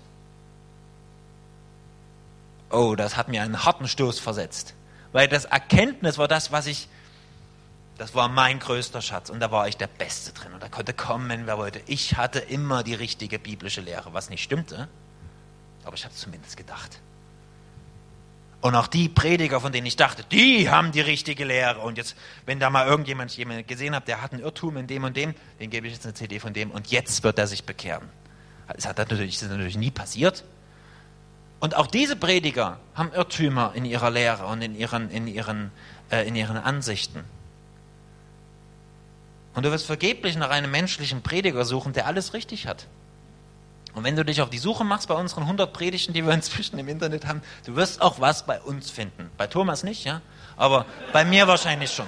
Oh, das hat mir einen harten Stoß versetzt. Weil das Erkenntnis war das war mein größter Schatz und da war ich der Beste drin. Und da konnte kommen, wer wollte. Ich hatte immer die richtige biblische Lehre, was nicht stimmte, aber ich habe es zumindest gedacht. Und auch die Prediger, von denen ich dachte, die haben die richtige Lehre. Und jetzt, wenn da mal jemand gesehen hat, der hat einen Irrtum in dem und dem, den gebe ich jetzt eine CD von dem und jetzt wird er sich bekehren. Das ist natürlich nie passiert. Und auch diese Prediger haben Irrtümer in ihrer Lehre und in ihren Ansichten. Und du wirst vergeblich nach einem menschlichen Prediger suchen, der alles richtig hat. Und wenn du dich auf die Suche machst bei unseren 100 Predigten, die wir inzwischen im Internet haben, du wirst auch was bei uns finden. Bei Thomas nicht, ja, aber bei mir wahrscheinlich schon.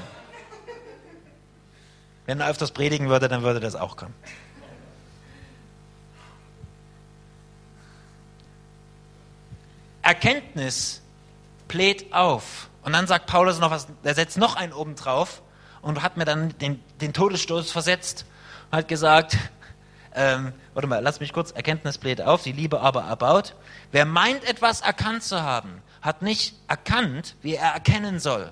Wenn er öfters predigen würde, dann würde das auch kommen. Erkenntnis bläht auf. Und dann sagt Paulus noch was, er setzt noch einen oben drauf und hat mir dann den Todesstoß versetzt und hat gesagt, warte mal, lass mich kurz, Erkenntnis bläht auf, die Liebe aber erbaut. Wer meint, etwas erkannt zu haben, hat nicht erkannt, wie er erkennen soll.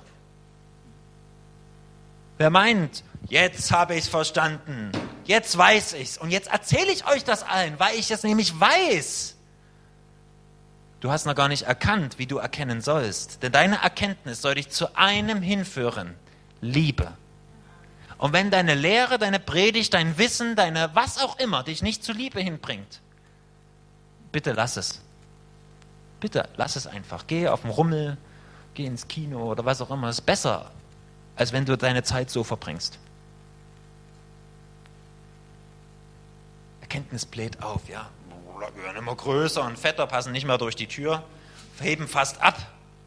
Wer meint, jetzt habe ich es verstanden, jetzt weiß ich es und jetzt erzähle ich euch das allen, weil ich es nämlich weiß. Du hast noch gar nicht erkannt, wie du erkennen sollst. Denn deine Erkenntnis soll dich zu einem hinführen, Liebe. Und wenn deine Lehre, deine Predigt, dein Wissen, deine was auch immer dich nicht zur Liebe hinbringt, bitte lass es. Bitte lass es einfach. Geh auf den Rummel, geh ins Kino oder was auch immer. Das ist besser, als wenn du deine Zeit so verbringst. Erkenntnis bläht auf, ja. werden immer größer und fetter, passen nicht mehr durch die Tür, heben fast ab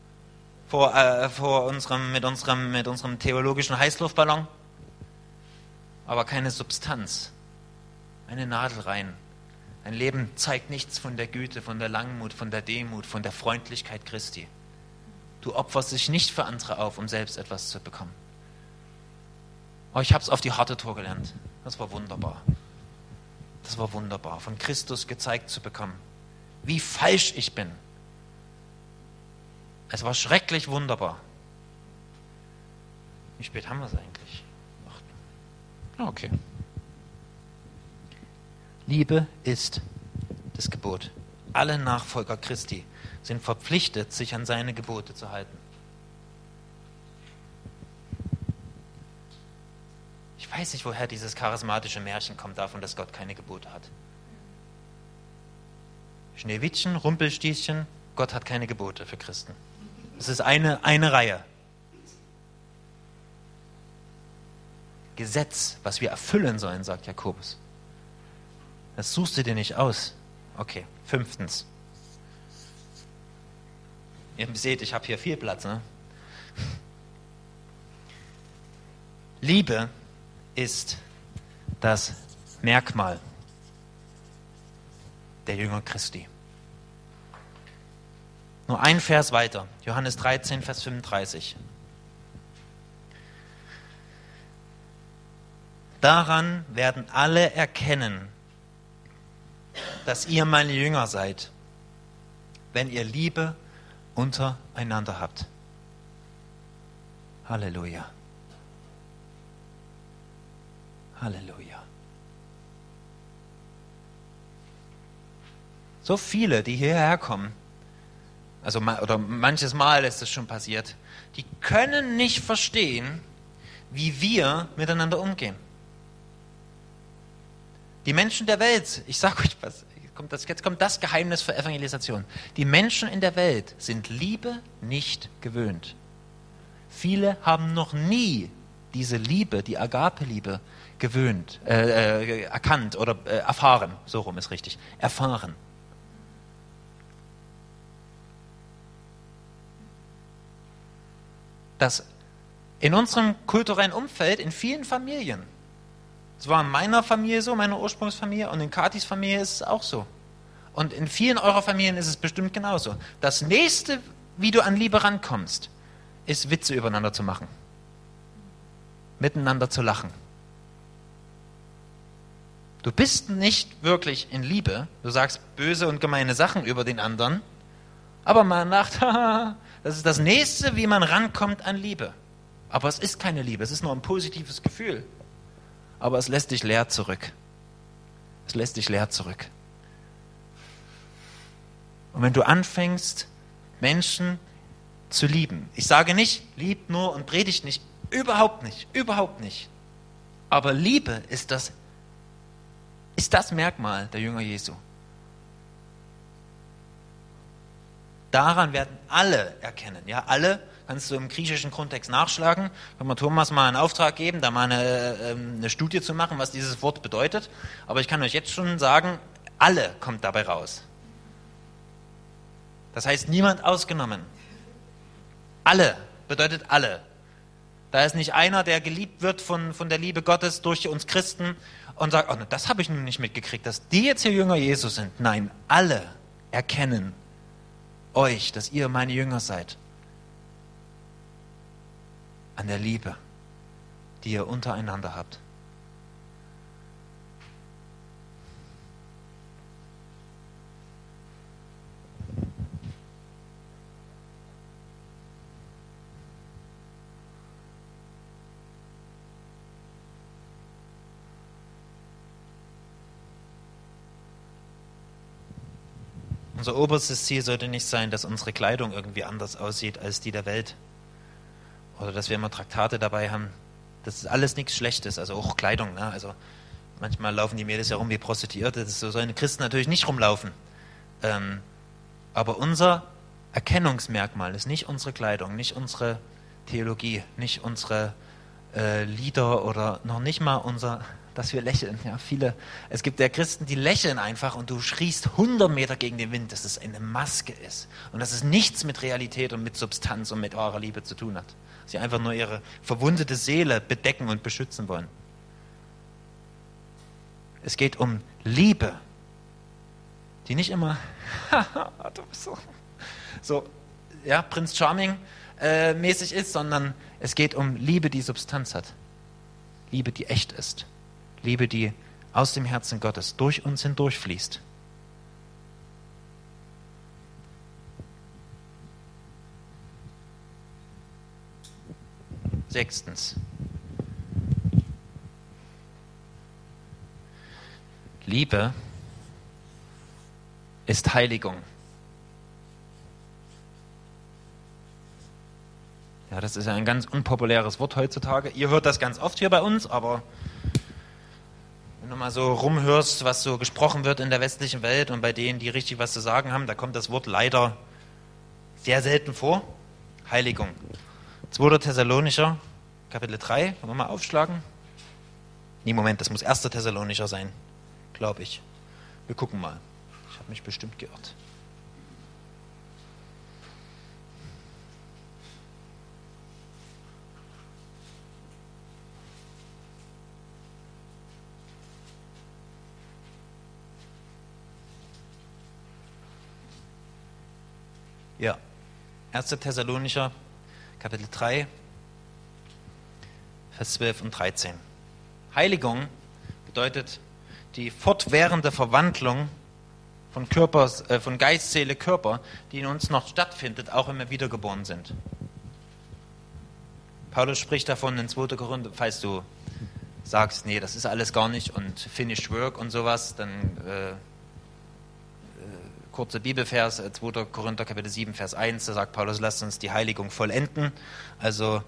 mit unserem theologischen Heißluftballon, aber keine Substanz, eine Nadel rein. Ein Leben zeigt nichts von der Güte, von der Langmut, von der Demut, von der Freundlichkeit Christi. Du opferst dich nicht für andere auf, um selbst etwas zu bekommen. Aber ich habe es auf die harte Tour gelernt. Das war wunderbar. Das war wunderbar, von Christus gezeigt zu bekommen, wie falsch ich bin. Es war schrecklich wunderbar. Wie spät haben wir es eigentlich? Okay. Liebe ist das Gebot. Alle Nachfolger Christi sind verpflichtet, sich an seine Gebote zu halten. Ich weiß nicht, woher dieses charismatische Märchen kommt davon, dass Gott keine Gebote hat. Schneewittchen, Rumpelstilzchen, Gott hat keine Gebote für Christen. Das ist eine Reihe. Gesetz, was wir erfüllen sollen, sagt Jakobus. Das suchst du dir nicht aus. Okay, 5. Ihr seht, ich habe hier viel Platz. Ne? Liebe ist das Merkmal der Jünger Christi. Nur ein Vers weiter, Johannes 13, Vers 35. Daran werden alle erkennen, dass ihr meine Jünger seid, wenn ihr Liebe untereinander habt. Halleluja. Halleluja. So viele, die hierher kommen, oder manches Mal ist es schon passiert, die können nicht verstehen, wie wir miteinander umgehen. Die Menschen der Welt, ich sage euch was, jetzt kommt das Geheimnis für Evangelisation. Die Menschen in der Welt sind Liebe nicht gewöhnt. Viele haben noch nie diese Liebe, die Agape-Liebe, erkannt oder erfahren. So rum ist richtig. Erfahren. Das in unserem kulturellen Umfeld, in vielen Familien, es war in meiner Familie so, meiner Ursprungsfamilie, und in Katis Familie ist es auch so. Und in vielen eurer Familien ist es bestimmt genauso. Das Nächste, wie du an Liebe rankommst, ist Witze übereinander zu machen. Miteinander zu lachen. Du bist nicht wirklich in Liebe, du sagst böse und gemeine Sachen über den anderen, aber man lacht, das ist das Nächste, wie man rankommt an Liebe. Aber es ist keine Liebe, es ist nur ein positives Gefühl. Aber es lässt dich leer zurück. Es lässt dich leer zurück. Und wenn du anfängst, Menschen zu lieben, ich sage nicht, liebt nur und predigt nicht, überhaupt nicht, überhaupt nicht. Aber Liebe ist das Merkmal der Jünger Jesu. Daran werden alle erkennen, ja, alle. Kannst du im griechischen Kontext nachschlagen. Können wir Thomas mal einen Auftrag geben, da mal eine Studie zu machen, was dieses Wort bedeutet. Aber ich kann euch jetzt schon sagen, alle kommt dabei raus. Das heißt, niemand ausgenommen. Alle bedeutet alle. Da ist nicht einer, der geliebt wird von der Liebe Gottes durch uns Christen und sagt, oh, das habe ich nun nicht mitgekriegt, dass die jetzt hier Jünger Jesu sind. Nein, alle erkennen euch, dass ihr meine Jünger seid. An der Liebe, die ihr untereinander habt. Unser oberstes Ziel sollte nicht sein, dass unsere Kleidung irgendwie anders aussieht als die der Welt. Oder dass wir immer Traktate dabei haben. Das ist alles nichts Schlechtes, also auch Kleidung. Ne? Also manchmal laufen die Mädels ja rum wie Prostituierte, so sollen Christen natürlich nicht rumlaufen. Aber unser Erkennungsmerkmal ist nicht unsere Kleidung, nicht unsere Theologie, nicht unsere Lieder oder noch nicht mal dass wir lächeln. Ja, es gibt ja Christen, die lächeln einfach und du schriest 100 Meter gegen den Wind, dass es eine Maske ist und dass es nichts mit Realität und mit Substanz und mit wahrer Liebe zu tun hat. Sie einfach nur ihre verwundete Seele bedecken und beschützen wollen. Es geht um Liebe, die nicht immer du bist so ja, Prinz Charming mäßig ist, sondern es geht um Liebe, die Substanz hat. Liebe, die echt ist. Liebe, die aus dem Herzen Gottes durch uns hindurchfließt. Sechstens. Liebe ist Heiligung. Ja, das ist ja ein ganz unpopuläres Wort heutzutage. Ihr hört das ganz oft hier bei uns, aber wenn du mal so rumhörst, was so gesprochen wird in der westlichen Welt und bei denen, die richtig was zu sagen haben, da kommt das Wort leider sehr selten vor. Heiligung. 2. Thessalonicher, Kapitel 3, wollen wir mal aufschlagen? Nee, Moment, das muss 1. Thessalonicher sein, glaube ich. Wir gucken mal. Ich habe mich bestimmt geirrt. Ja, 1. Thessalonicher, Kapitel 3, Vers 12 und 13. Heiligung bedeutet die fortwährende Verwandlung von Geist, Seele, Körper, die in uns noch stattfindet, auch wenn wir wiedergeboren sind. Paulus spricht davon in 2. Korinther, falls du sagst, nee, das ist alles gar nicht und finished work und sowas, dann kurzer Bibelvers, 2. Korinther Kapitel 7, Vers 1, da sagt Paulus, lasst uns die Heiligung vollenden. Also,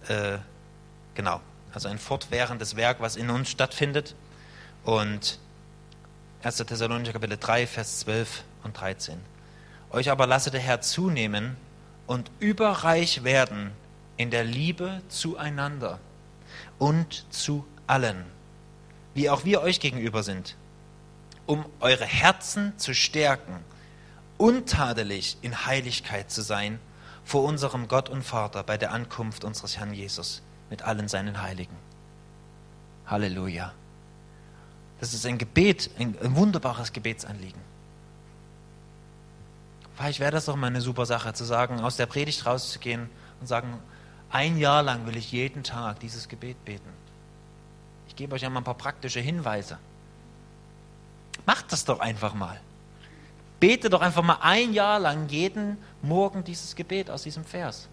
also ein fortwährendes Werk, was in uns stattfindet. Und 1. Thessalonicher Kapitel 3, Vers 12 und 13. Euch aber lasse der Herr zunehmen und überreich werden in der Liebe zueinander und zu allen, wie auch wir euch gegenüber sind, um eure Herzen zu stärken, untadelig in Heiligkeit zu sein vor unserem Gott und Vater bei der Ankunft unseres Herrn Jesus mit allen seinen Heiligen. Halleluja. Das ist ein Gebet, ein wunderbares Gebetsanliegen. Vielleicht wäre das doch mal eine super Sache, zu sagen, aus der Predigt rauszugehen und sagen, 1 Jahr lang will ich jeden Tag dieses Gebet beten. Ich gebe euch ja mal ein paar praktische Hinweise. Macht das doch einfach mal. Bete doch einfach mal 1 Jahr lang jeden Morgen dieses Gebet aus diesem Vers.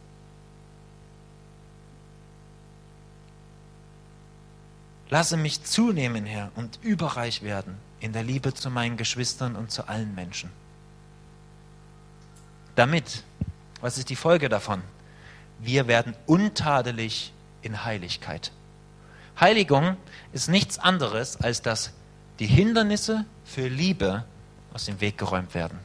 Lasse mich zunehmen, Herr, und überreich werden in der Liebe zu meinen Geschwistern und zu allen Menschen. Damit, was ist die Folge davon? Wir werden untadelig in Heiligkeit. Heiligung ist nichts anderes, als dass die Hindernisse für Liebe aus dem Weg geräumt werden.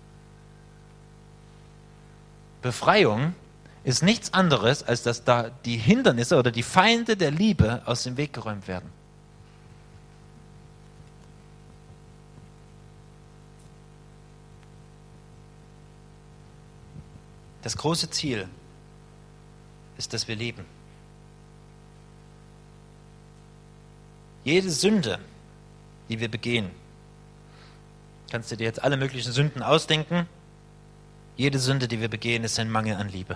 Befreiung ist nichts anderes, als dass da die Hindernisse oder die Feinde der Liebe aus dem Weg geräumt werden. Das große Ziel ist, dass wir lieben. Jede Sünde, die wir begehen, kannst du dir jetzt alle möglichen Sünden ausdenken. Jede Sünde, die wir begehen, ist ein Mangel an Liebe.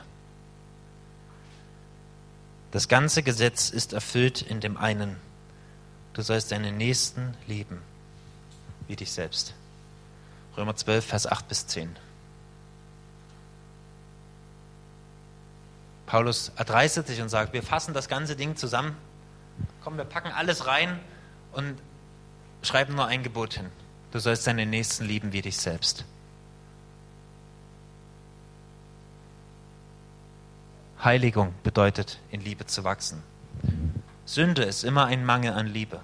Das ganze Gesetz ist erfüllt in dem einen: Du sollst deinen Nächsten lieben, wie dich selbst. Römer 12, Vers 8 bis 10. Paulus erdreistet sich und sagt, wir fassen das ganze Ding zusammen. Komm, wir packen alles rein und schreiben nur ein Gebot hin. Du sollst deinen Nächsten lieben wie dich selbst. Heiligung bedeutet, in Liebe zu wachsen. Sünde ist immer ein Mangel an Liebe.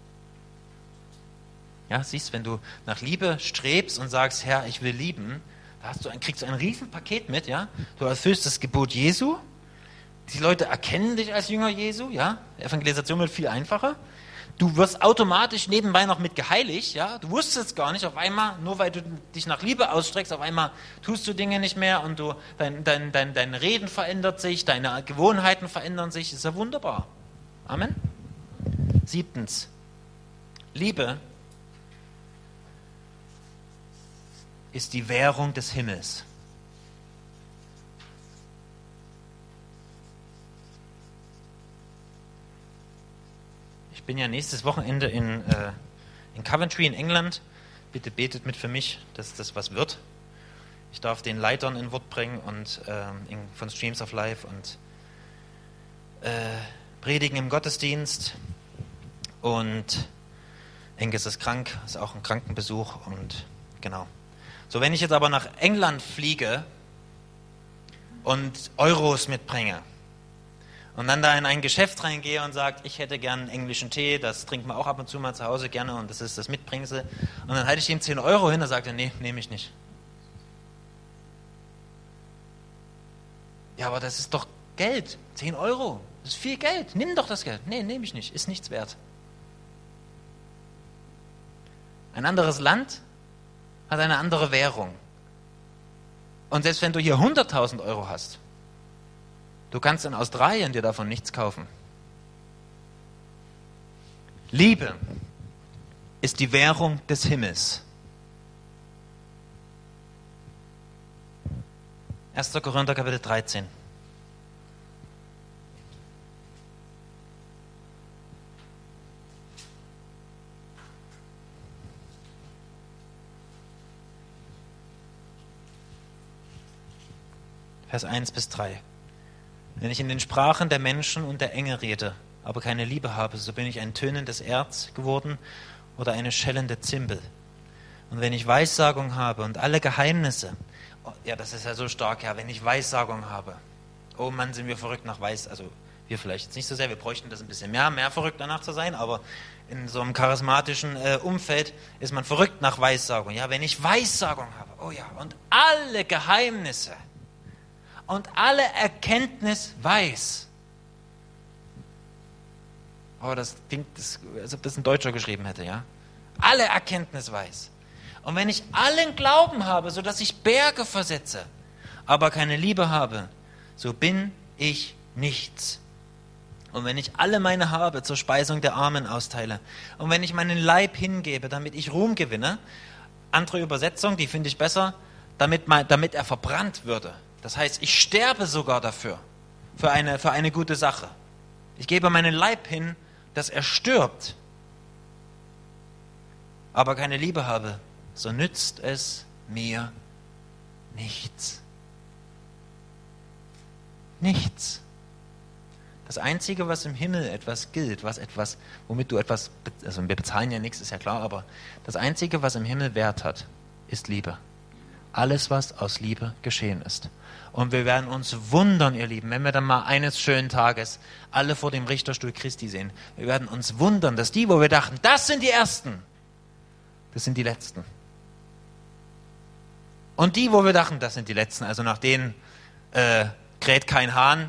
Ja, siehst, wenn du nach Liebe strebst und sagst, Herr, ich will lieben, Kriegst du ein Riesenpaket mit, ja? Du erfüllst das Gebot Jesu. Die Leute erkennen dich als Jünger Jesu, ja? Evangelisation wird viel einfacher. Du wirst automatisch nebenbei noch mit geheiligt, ja? Du wusstest es gar nicht, auf einmal, nur weil du dich nach Liebe ausstreckst, auf einmal tust du Dinge nicht mehr und dein Reden verändert sich, deine Gewohnheiten verändern sich. Ist ja wunderbar. Amen. 7. Liebe ist die Währung des Himmels. Ich bin ja nächstes Wochenende in Coventry in England. Bitte betet mit für mich, dass das was wird. Ich darf den Leitern in Wort bringen und von Streams of Life und predigen im Gottesdienst. Und Engels ist krank, ist auch ein Krankenbesuch und genau. So, wenn ich jetzt aber nach England fliege und Euros mitbringe und dann da in ein Geschäft reingehe und sage, ich hätte gern einen englischen Tee, das trinkt man auch ab und zu mal zu Hause gerne und das ist das Mitbringsel. Und dann halte ich ihm 10 Euro hin, dann sagt er, nee, nehme ich nicht. Ja, aber das ist doch Geld, 10 Euro, das ist viel Geld, nimm doch das Geld. Nee, nehme ich nicht, ist nichts wert. Ein anderes Land hat eine andere Währung. Und selbst wenn du hier 100.000 Euro hast, du kannst in Australien dir davon nichts kaufen. Liebe ist die Währung des Himmels. 1. Korinther Kapitel 13. Vers 1 bis 3. Wenn ich in den Sprachen der Menschen und der Engel rede, aber keine Liebe habe, so bin ich ein tönendes Erz geworden oder eine schellende Zimbel. Und wenn ich Weissagung habe und alle Geheimnisse, ja, das ist ja so stark, ja, wenn ich Weissagung habe, oh Mann, sind wir verrückt nach also wir vielleicht jetzt nicht so sehr, wir bräuchten das ein bisschen mehr verrückt danach zu sein, aber in so einem charismatischen Umfeld ist man verrückt nach Weissagung. Ja, wenn ich Weissagung habe, oh ja, und alle Geheimnisse und alle Erkenntnis weiß. Oh, das klingt, als ob das ein Deutscher geschrieben hätte, ja? Alle Erkenntnis weiß. Und wenn ich allen Glauben habe, sodass ich Berge versetze, aber keine Liebe habe, so bin ich nichts. Und wenn ich alle meine Habe zur Speisung der Armen austeile und wenn ich meinen Leib hingebe, damit ich Ruhm gewinne, andere Übersetzung, die finde ich besser, damit er verbrannt würde. Das heißt, ich sterbe sogar dafür, für eine gute Sache. Ich gebe meinen Leib hin, dass er stirbt, aber keine Liebe habe, so nützt es mir nichts. Nichts. Das Einzige, was im Himmel etwas gilt, womit du etwas, also wir bezahlen ja nichts, ist ja klar, aber das Einzige, was im Himmel Wert hat, ist Liebe. Alles, was aus Liebe geschehen ist. Und wir werden uns wundern, ihr Lieben, wenn wir dann mal eines schönen Tages alle vor dem Richterstuhl Christi sehen. Wir werden uns wundern, dass die, wo wir dachten, das sind die Ersten, das sind die Letzten. Und die, wo wir dachten, das sind die Letzten, also nach denen kräht kein Hahn,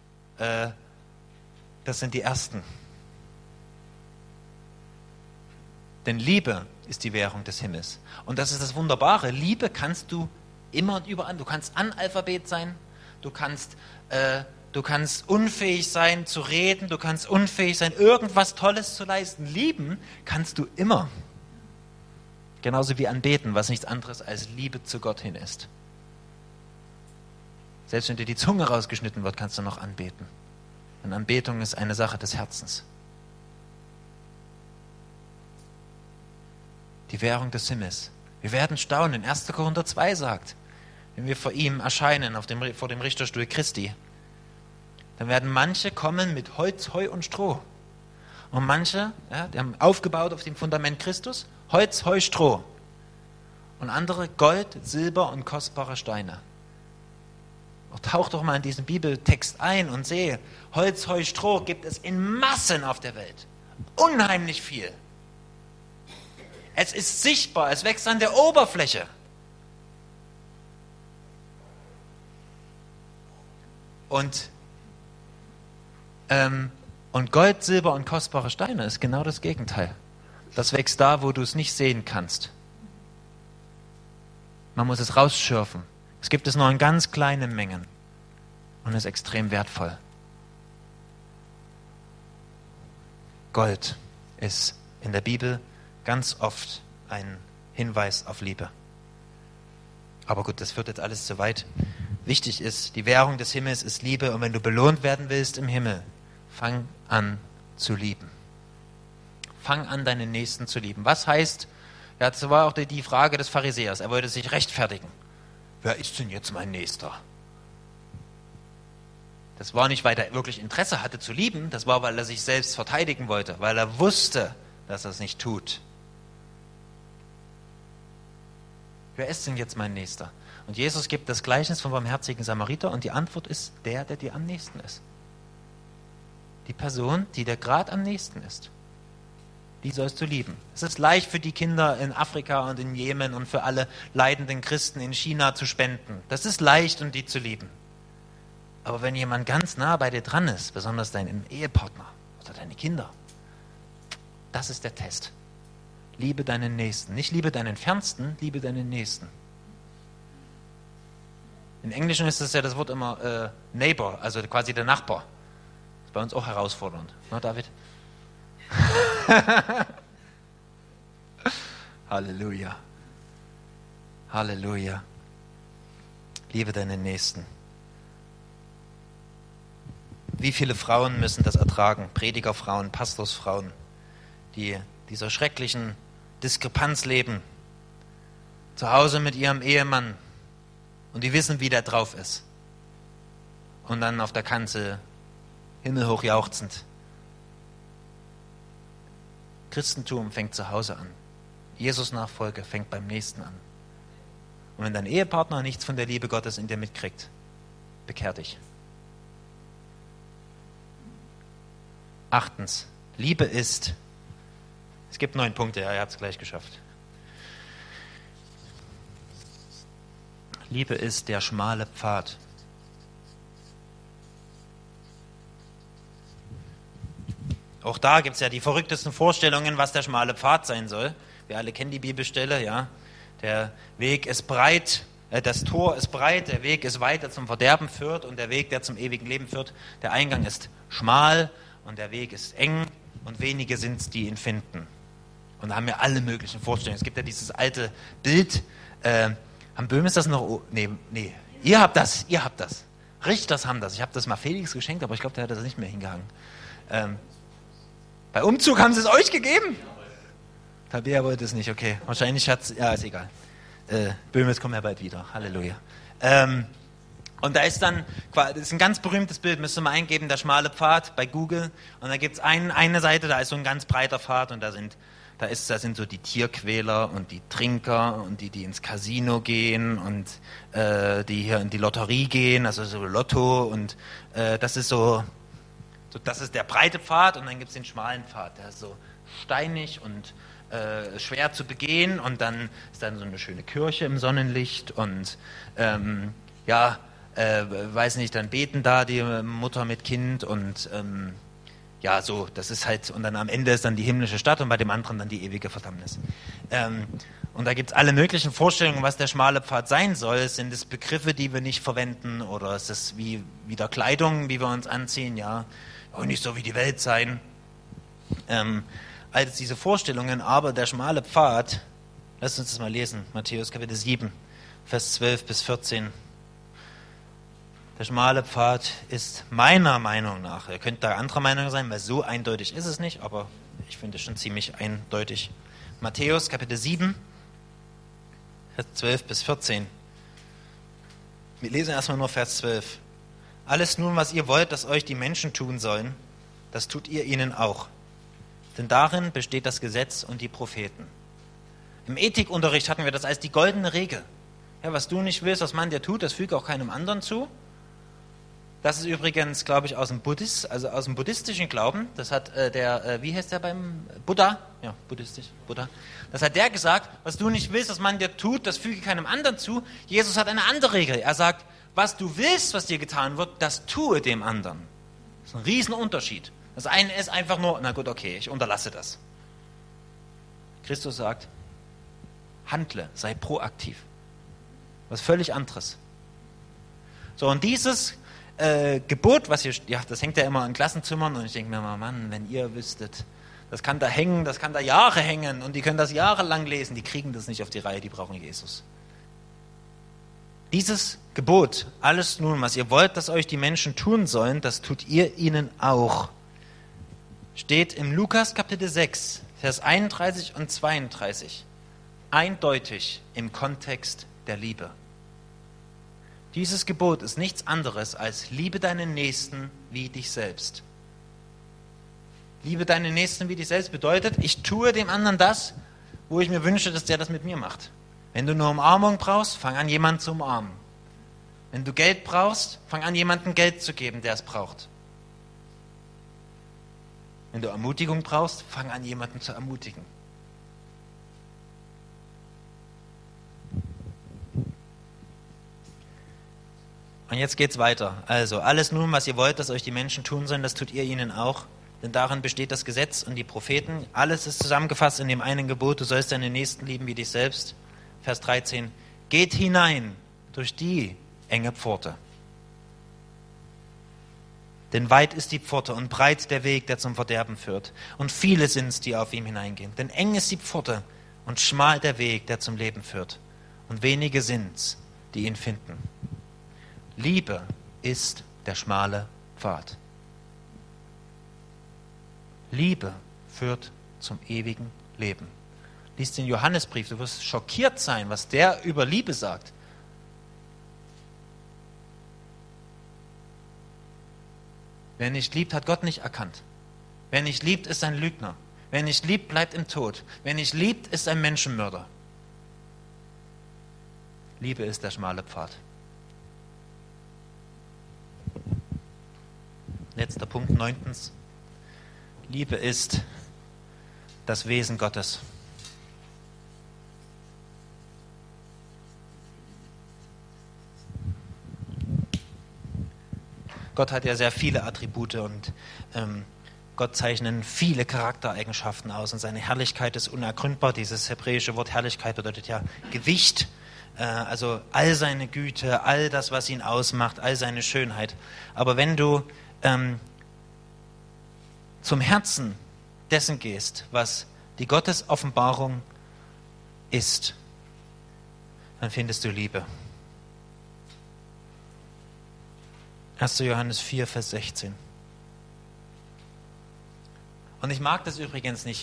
das sind die Ersten. Denn Liebe ist die Währung des Himmels. Und das ist das Wunderbare. Liebe kannst du immer und überall. Du kannst Analphabet sein, du kannst unfähig sein zu reden, du kannst unfähig sein, irgendwas Tolles zu leisten. Lieben kannst du immer. Genauso wie anbeten, was nichts anderes als Liebe zu Gott hin ist. Selbst wenn dir die Zunge rausgeschnitten wird, kannst du noch anbeten. Denn Anbetung ist eine Sache des Herzens. Die Währung des Himmels. Wir werden staunen. 1. Korinther 2 sagt, wenn wir vor ihm erscheinen, vor dem Richterstuhl Christi, dann werden manche kommen mit Holz, Heu und Stroh. Und manche, ja, die haben aufgebaut auf dem Fundament Christus, Holz, Heu, Stroh. Und andere Gold, Silber und kostbare Steine. Tauch doch mal in diesen Bibeltext ein und sehe, Holz, Heu, Stroh gibt es in Massen auf der Welt. Unheimlich viel. Es ist sichtbar, es wächst an der Oberfläche. Und Gold, Silber und kostbare Steine ist genau das Gegenteil. Das wächst da, wo du es nicht sehen kannst. Man muss es rausschürfen. Es gibt es nur in ganz kleinen Mengen und ist extrem wertvoll. Gold ist in der Bibel ganz oft ein Hinweis auf Liebe. Aber gut, das führt jetzt alles zu weit. Wichtig ist, die Währung des Himmels ist Liebe, und wenn du belohnt werden willst im Himmel, fang an zu lieben. Fang an, deinen Nächsten zu lieben. Was heißt, ja, das war auch die Frage des Pharisäers, er wollte sich rechtfertigen. Wer ist denn jetzt mein Nächster? Das war nicht, weil er wirklich Interesse hatte zu lieben, das war, weil er sich selbst verteidigen wollte, weil er wusste, dass er es nicht tut. Wer ist denn jetzt mein Nächster? Und Jesus gibt das Gleichnis vom barmherzigen Samariter, und die Antwort ist der dir am nächsten ist. Die Person, die dir gerade am nächsten ist. Die sollst du lieben. Es ist leicht für die Kinder in Afrika und in Jemen und für alle leidenden Christen in China zu spenden. Das ist leicht, um die zu lieben. Aber wenn jemand ganz nah bei dir dran ist, besonders dein Ehepartner oder deine Kinder, das ist der Test. Liebe deinen Nächsten. Nicht liebe deinen Fernsten, liebe deinen Nächsten. Im Englischen ist es ja das Wort immer Neighbor, also quasi der Nachbar. Das ist bei uns auch herausfordernd. Na, David? Halleluja. Halleluja. Liebe deinen Nächsten. Wie viele Frauen müssen das ertragen? Predigerfrauen, Pastorsfrauen, die dieser schrecklichen Diskrepanz leben. Zu Hause mit ihrem Ehemann. Und die wissen, wie der drauf ist. Und dann auf der Kanzel himmelhoch jauchzend. Christentum fängt zu Hause an. Jesus-Nachfolge fängt beim Nächsten an. Und wenn dein Ehepartner nichts von der Liebe Gottes in dir mitkriegt, bekehr dich. 8. Liebe ist, es gibt 9 Punkte, ja, ihr habt es gleich geschafft. Liebe ist der schmale Pfad. Auch da gibt es ja die verrücktesten Vorstellungen, was der schmale Pfad sein soll. Wir alle kennen die Bibelstelle, ja. Der Weg ist breit, das Tor ist breit, der Weg ist weit, der zum Verderben führt, und der Weg, der zum ewigen Leben führt. Der Eingang ist schmal und der Weg ist eng, und wenige sind es, die ihn finden. Und da haben wir alle möglichen Vorstellungen. Es gibt ja dieses alte Bild, am Böhm ist das noch, nee, ihr habt das. Richters haben das. Ich habe das mal Felix geschenkt, aber ich glaube, der hat das nicht mehr hingehangen. Bei Umzug haben sie es euch gegeben? Tabea wollte es nicht, okay. Wahrscheinlich hat es, ja, ist egal. Böhmes kommen ja bald wieder. Halleluja. Und da ist dann, das ist ein ganz berühmtes Bild, müsst ihr mal eingeben, der schmale Pfad bei Google. Und da gibt es eine Seite, da ist so ein ganz breiter Pfad, und da sind so die Tierquäler und die Trinker und die ins Casino gehen und die hier in die Lotterie gehen, also so Lotto, und das ist das ist der breite Pfad, und dann gibt es den schmalen Pfad, der ist so steinig und schwer zu begehen, und dann ist dann so eine schöne Kirche im Sonnenlicht, und weiß nicht, dann beten da die Mutter mit Kind, und ja, so, das ist halt, und dann am Ende ist dann die himmlische Stadt, und bei dem anderen dann die ewige Verdammnis. Und da gibt es alle möglichen Vorstellungen, was der schmale Pfad sein soll. Sind es Begriffe, die wir nicht verwenden, oder ist es wie wieder Kleidung, wie wir uns anziehen, ja, und nicht so wie die Welt sein. All diese Vorstellungen, aber der schmale Pfad, lasst uns das mal lesen, Matthäus Kapitel 7, Vers 12 bis 14. Der schmale Pfad ist meiner Meinung nach, ihr könnt da anderer Meinung sein, weil so eindeutig ist es nicht, aber ich finde es schon ziemlich eindeutig. Matthäus Kapitel 7, Vers 12 bis 14. Wir lesen erstmal nur Vers 12. Alles nun, was ihr wollt, dass euch die Menschen tun sollen, das tut ihr ihnen auch. Denn darin besteht das Gesetz und die Propheten. Im Ethikunterricht hatten wir das als die goldene Regel. Ja, was du nicht willst, was man dir tut, das füge auch keinem anderen zu. Das ist übrigens, glaube ich, aus dem buddhistischen Glauben. Das hat wie heißt der beim Buddha? Ja, buddhistisch, Buddha. Das hat der gesagt, was du nicht willst, was man dir tut, das füge keinem anderen zu. Jesus hat eine andere Regel. Er sagt, was du willst, was dir getan wird, das tue dem anderen. Das ist ein Riesenunterschied. Das eine ist einfach nur, na gut, okay, ich unterlasse das. Christus sagt, handle, sei proaktiv. Was völlig anderes. So, und dieses Gebot, was hier, ja, das hängt ja immer in Klassenzimmern und ich denke mir mal, Mann, wenn ihr wüsstet, das kann da hängen, das kann da Jahre hängen und die können das jahrelang lesen, die kriegen das nicht auf die Reihe, die brauchen Jesus. Dieses Gebot, alles nun, was ihr wollt, dass euch die Menschen tun sollen, das tut ihr ihnen auch. Steht im Lukas Kapitel 6, Vers 31 und 32, eindeutig im Kontext der Liebe. Dieses Gebot ist nichts anderes als liebe deinen Nächsten wie dich selbst. Liebe deinen Nächsten wie dich selbst bedeutet, ich tue dem anderen das, wo ich mir wünsche, dass der das mit mir macht. Wenn du eine Umarmung brauchst, fang an, jemanden zu umarmen. Wenn du Geld brauchst, fang an, jemandem Geld zu geben, der es braucht. Wenn du Ermutigung brauchst, fang an, jemanden zu ermutigen. Und jetzt geht's weiter. Also, alles nun, was ihr wollt, dass euch die Menschen tun sollen, das tut ihr ihnen auch. Denn darin besteht das Gesetz und die Propheten. Alles ist zusammengefasst in dem einen Gebot, du sollst deinen Nächsten lieben wie dich selbst. Vers 13. Geht hinein durch die enge Pforte. Denn weit ist die Pforte und breit der Weg, der zum Verderben führt. Und viele sind's, die auf ihm hineingehen. Denn eng ist die Pforte und schmal der Weg, der zum Leben führt. Und wenige sind's, die ihn finden. Liebe ist der schmale Pfad. Liebe führt zum ewigen Leben. Lies den Johannesbrief, du wirst schockiert sein, was der über Liebe sagt. Wer nicht liebt, hat Gott nicht erkannt. Wer nicht liebt, ist ein Lügner. Wer nicht liebt, bleibt im Tod. Wer nicht liebt, ist ein Menschenmörder. Liebe ist der schmale Pfad. Letzter Punkt, 9. Liebe ist das Wesen Gottes. Gott hat ja sehr viele Attribute und Gott zeichnet viele Charaktereigenschaften aus und seine Herrlichkeit ist unergründbar. Dieses hebräische Wort Herrlichkeit bedeutet ja Gewicht, also all seine Güte, all das, was ihn ausmacht, all seine Schönheit. Aber wenn du zum Herzen dessen gehst, was die Gottesoffenbarung ist, dann findest du Liebe. 1. Johannes 4, Vers 16. Und ich mag das übrigens nicht,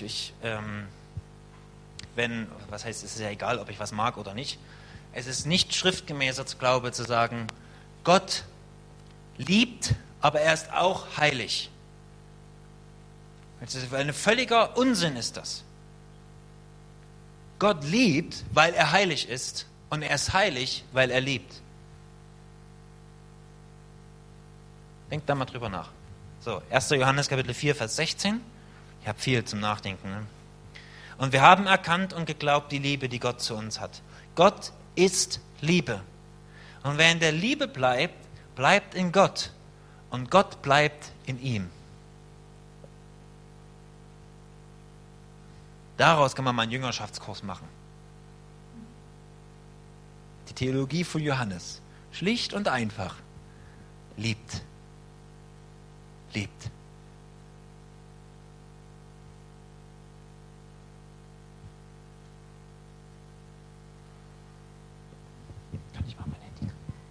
es ist ja egal, ob ich was mag oder nicht. Es ist nicht schriftgemäßer Glaube zu sagen, Gott liebt, aber er ist auch heilig. Ein völliger Unsinn ist das. Gott liebt, weil er heilig ist und er ist heilig, weil er liebt. Denkt da mal drüber nach. So, 1. Johannes Kapitel 4, Vers 16. Ich habe viel zum Nachdenken. Ne? Und wir haben erkannt und geglaubt die Liebe, die Gott zu uns hat. Gott ist Liebe. Und wer in der Liebe bleibt, bleibt in Gott. Und Gott bleibt in ihm. Daraus kann man mal einen Jüngerschaftskurs machen. Die Theologie von Johannes. Schlicht und einfach. Liebt. Liebt. Kann ich mal mein Handy?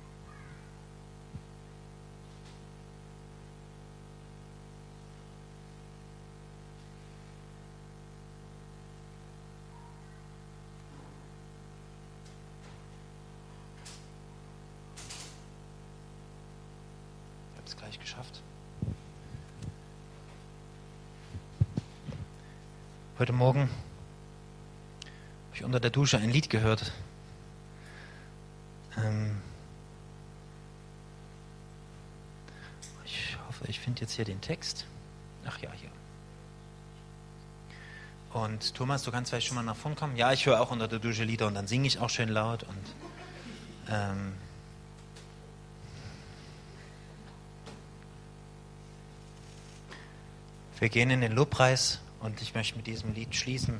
Ich habe es gleich geschafft. Heute Morgen habe ich unter der Dusche ein Lied gehört. Ich hoffe, ich finde jetzt hier den Text. Ach ja, hier. Und Thomas, du kannst vielleicht schon mal nach vorn kommen. Ja, ich höre auch unter der Dusche Lieder und dann singe ich auch schön laut. Und Wir gehen in den Lobpreis und ich möchte mit diesem Lied schließen.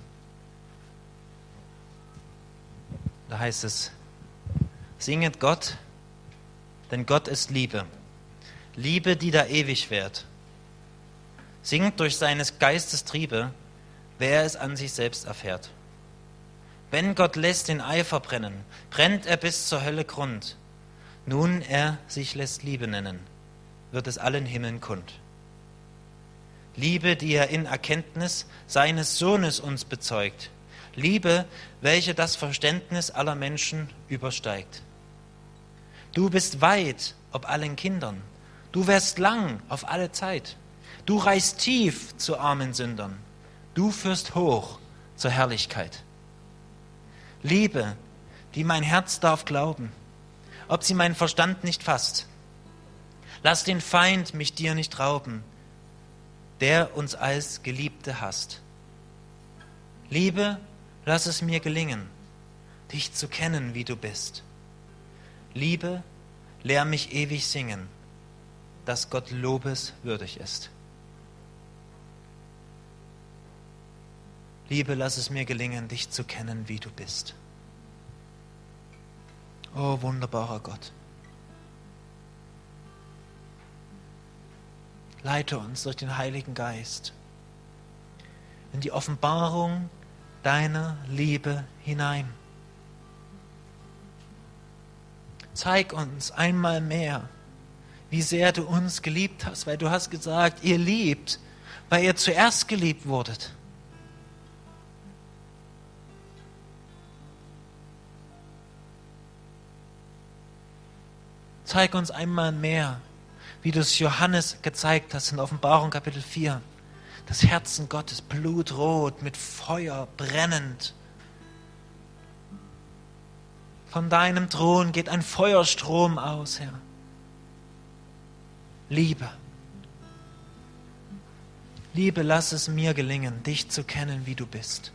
Da heißt es: Singet Gott, denn Gott ist Liebe. Liebe, die da ewig währt. Singt durch seines Geistes Triebe, wer es an sich selbst erfährt. Wenn Gott lässt den Eifer brennen, brennt er bis zur Hölle Grund. Nun er sich lässt Liebe nennen, wird es allen Himmeln kund. Liebe, die er in Erkenntnis seines Sohnes uns bezeugt. Liebe, welche das Verständnis aller Menschen übersteigt. Du bist weit ob allen Kindern, du wärst lang auf alle Zeit. Du reichst tief zu armen Sündern, du führst hoch zur Herrlichkeit. Liebe, die mein Herz darf glauben, ob sie mein Verstand nicht fasst. Lass den Feind mich dir nicht rauben, der uns als Geliebte hasst. Liebe, lass es mir gelingen, dich zu kennen, wie du bist. Liebe, lehr mich ewig singen, dass Gott Lobes würdig ist. Liebe, lass es mir gelingen, dich zu kennen, wie du bist. Oh, wunderbarer Gott. Leite uns durch den Heiligen Geist in die Offenbarung deiner Liebe hinein. Zeig uns einmal mehr, wie sehr du uns geliebt hast, weil du hast gesagt, ihr liebt, weil ihr zuerst geliebt wurdet. Zeig uns einmal mehr, wie du es Johannes gezeigt hast in Offenbarung Kapitel 4. Das Herzen Gottes blutrot, mit Feuer brennend. Von deinem Thron geht ein Feuerstrom aus, Herr. Liebe. Liebe, lass es mir gelingen, dich zu kennen, wie du bist.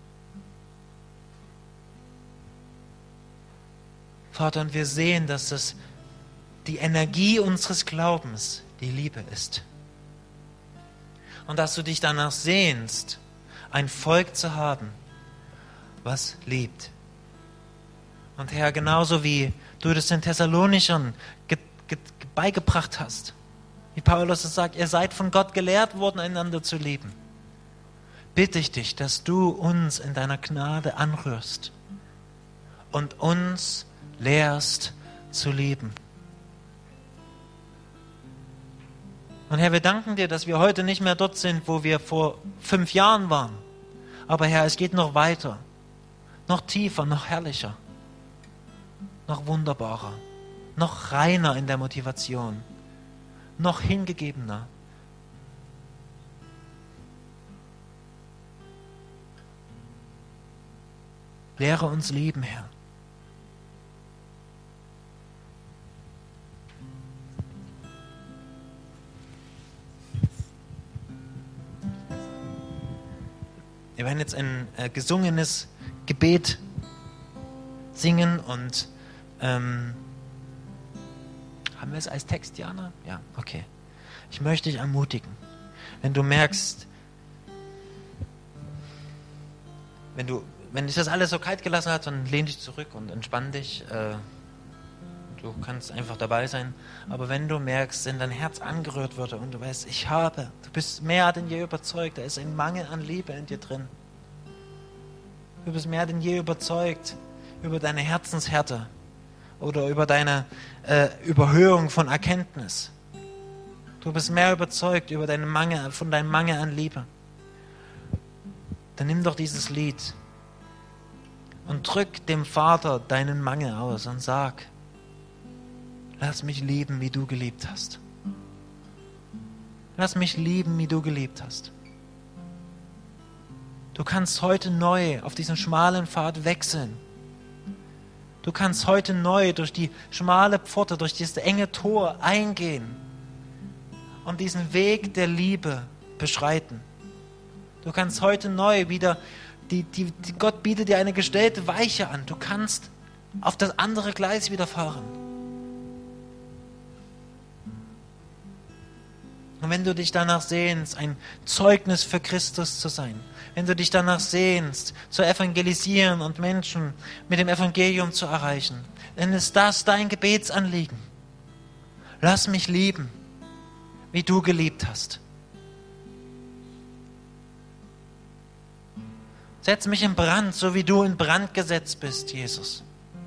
Vater, und wir sehen, dass das die Energie unseres Glaubens die Liebe ist. Und dass du dich danach sehnst, ein Volk zu haben, was liebt. Und Herr, genauso wie du das den Thessalonichern beigebracht hast, wie Paulus es sagt, ihr seid von Gott gelehrt worden, einander zu lieben, bitte ich dich, dass du uns in deiner Gnade anrührst und uns lehrst zu lieben. Und Herr, wir danken dir, dass wir heute nicht mehr dort sind, wo wir vor 5 Jahren waren. Aber Herr, es geht noch weiter, noch tiefer, noch herrlicher, noch wunderbarer, noch reiner in der Motivation, noch hingegebener. Lehre uns lieben, Herr. Wir werden jetzt ein gesungenes Gebet singen und haben wir es als Text, Jana? Ja, okay. Ich möchte dich ermutigen, wenn du merkst, wenn dich das alles so kalt gelassen hat, dann lehn dich zurück und entspann dich. Du kannst einfach dabei sein. Aber wenn du merkst, wenn dein Herz angerührt wird und du weißt, du bist mehr denn je überzeugt, da ist ein Mangel an Liebe in dir drin. Du bist mehr denn je überzeugt über deine Herzenshärte oder über deine Überhöhung von Erkenntnis. Du bist mehr überzeugt über von deinem Mangel an Liebe. Dann nimm doch dieses Lied und drück dem Vater deinen Mangel aus und sag: Lass mich lieben, wie du geliebt hast. Lass mich lieben, wie du geliebt hast. Du kannst heute neu auf diesen schmalen Pfad wechseln. Du kannst heute neu durch die schmale Pforte, durch dieses enge Tor eingehen und diesen Weg der Liebe beschreiten. Du kannst heute neu wieder, Gott bietet dir eine gestellte Weiche an. Du kannst auf das andere Gleis wieder fahren. Und wenn du dich danach sehnst, ein Zeugnis für Christus zu sein, wenn du dich danach sehnst, zu evangelisieren und Menschen mit dem Evangelium zu erreichen, dann ist das dein Gebetsanliegen. Lass mich lieben, wie du geliebt hast. Setz mich in Brand, so wie du in Brand gesetzt bist, Jesus.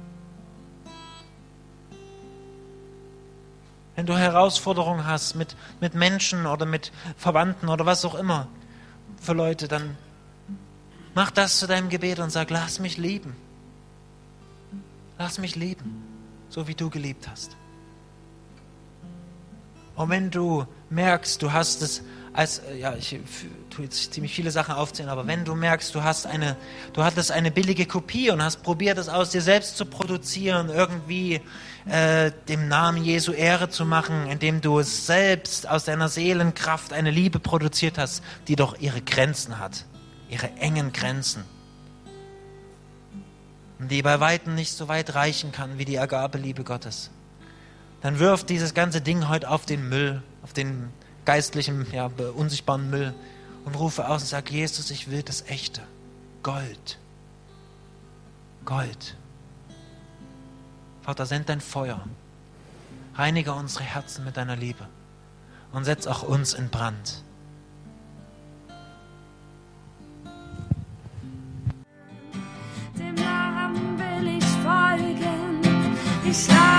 Wenn du Herausforderungen hast mit Menschen oder mit Verwandten oder was auch immer für Leute, dann mach das zu deinem Gebet und sag, lass mich lieben. Lass mich lieben, so wie du geliebt hast. Und wenn du merkst, du hast es ich tue jetzt ziemlich viele Sachen aufzählen, aber wenn du merkst, du hattest eine billige Kopie und hast probiert, es aus dir selbst zu produzieren, irgendwie dem Namen Jesu Ehre zu machen, indem du es selbst aus deiner Seelenkraft eine Liebe produziert hast, die doch ihre Grenzen hat, ihre engen Grenzen, und die bei Weitem nicht so weit reichen kann wie die Agabeliebe Gottes, dann wirf dieses ganze Ding heute auf den Müll, auf den geistlichen, unsichtbaren Müll und rufe aus und sag, Jesus, ich will das Echte. Gold. Gold. Vater, send dein Feuer. Reinige unsere Herzen mit deiner Liebe und setz auch uns in Brand. Dem Namen will ich folgen. Ich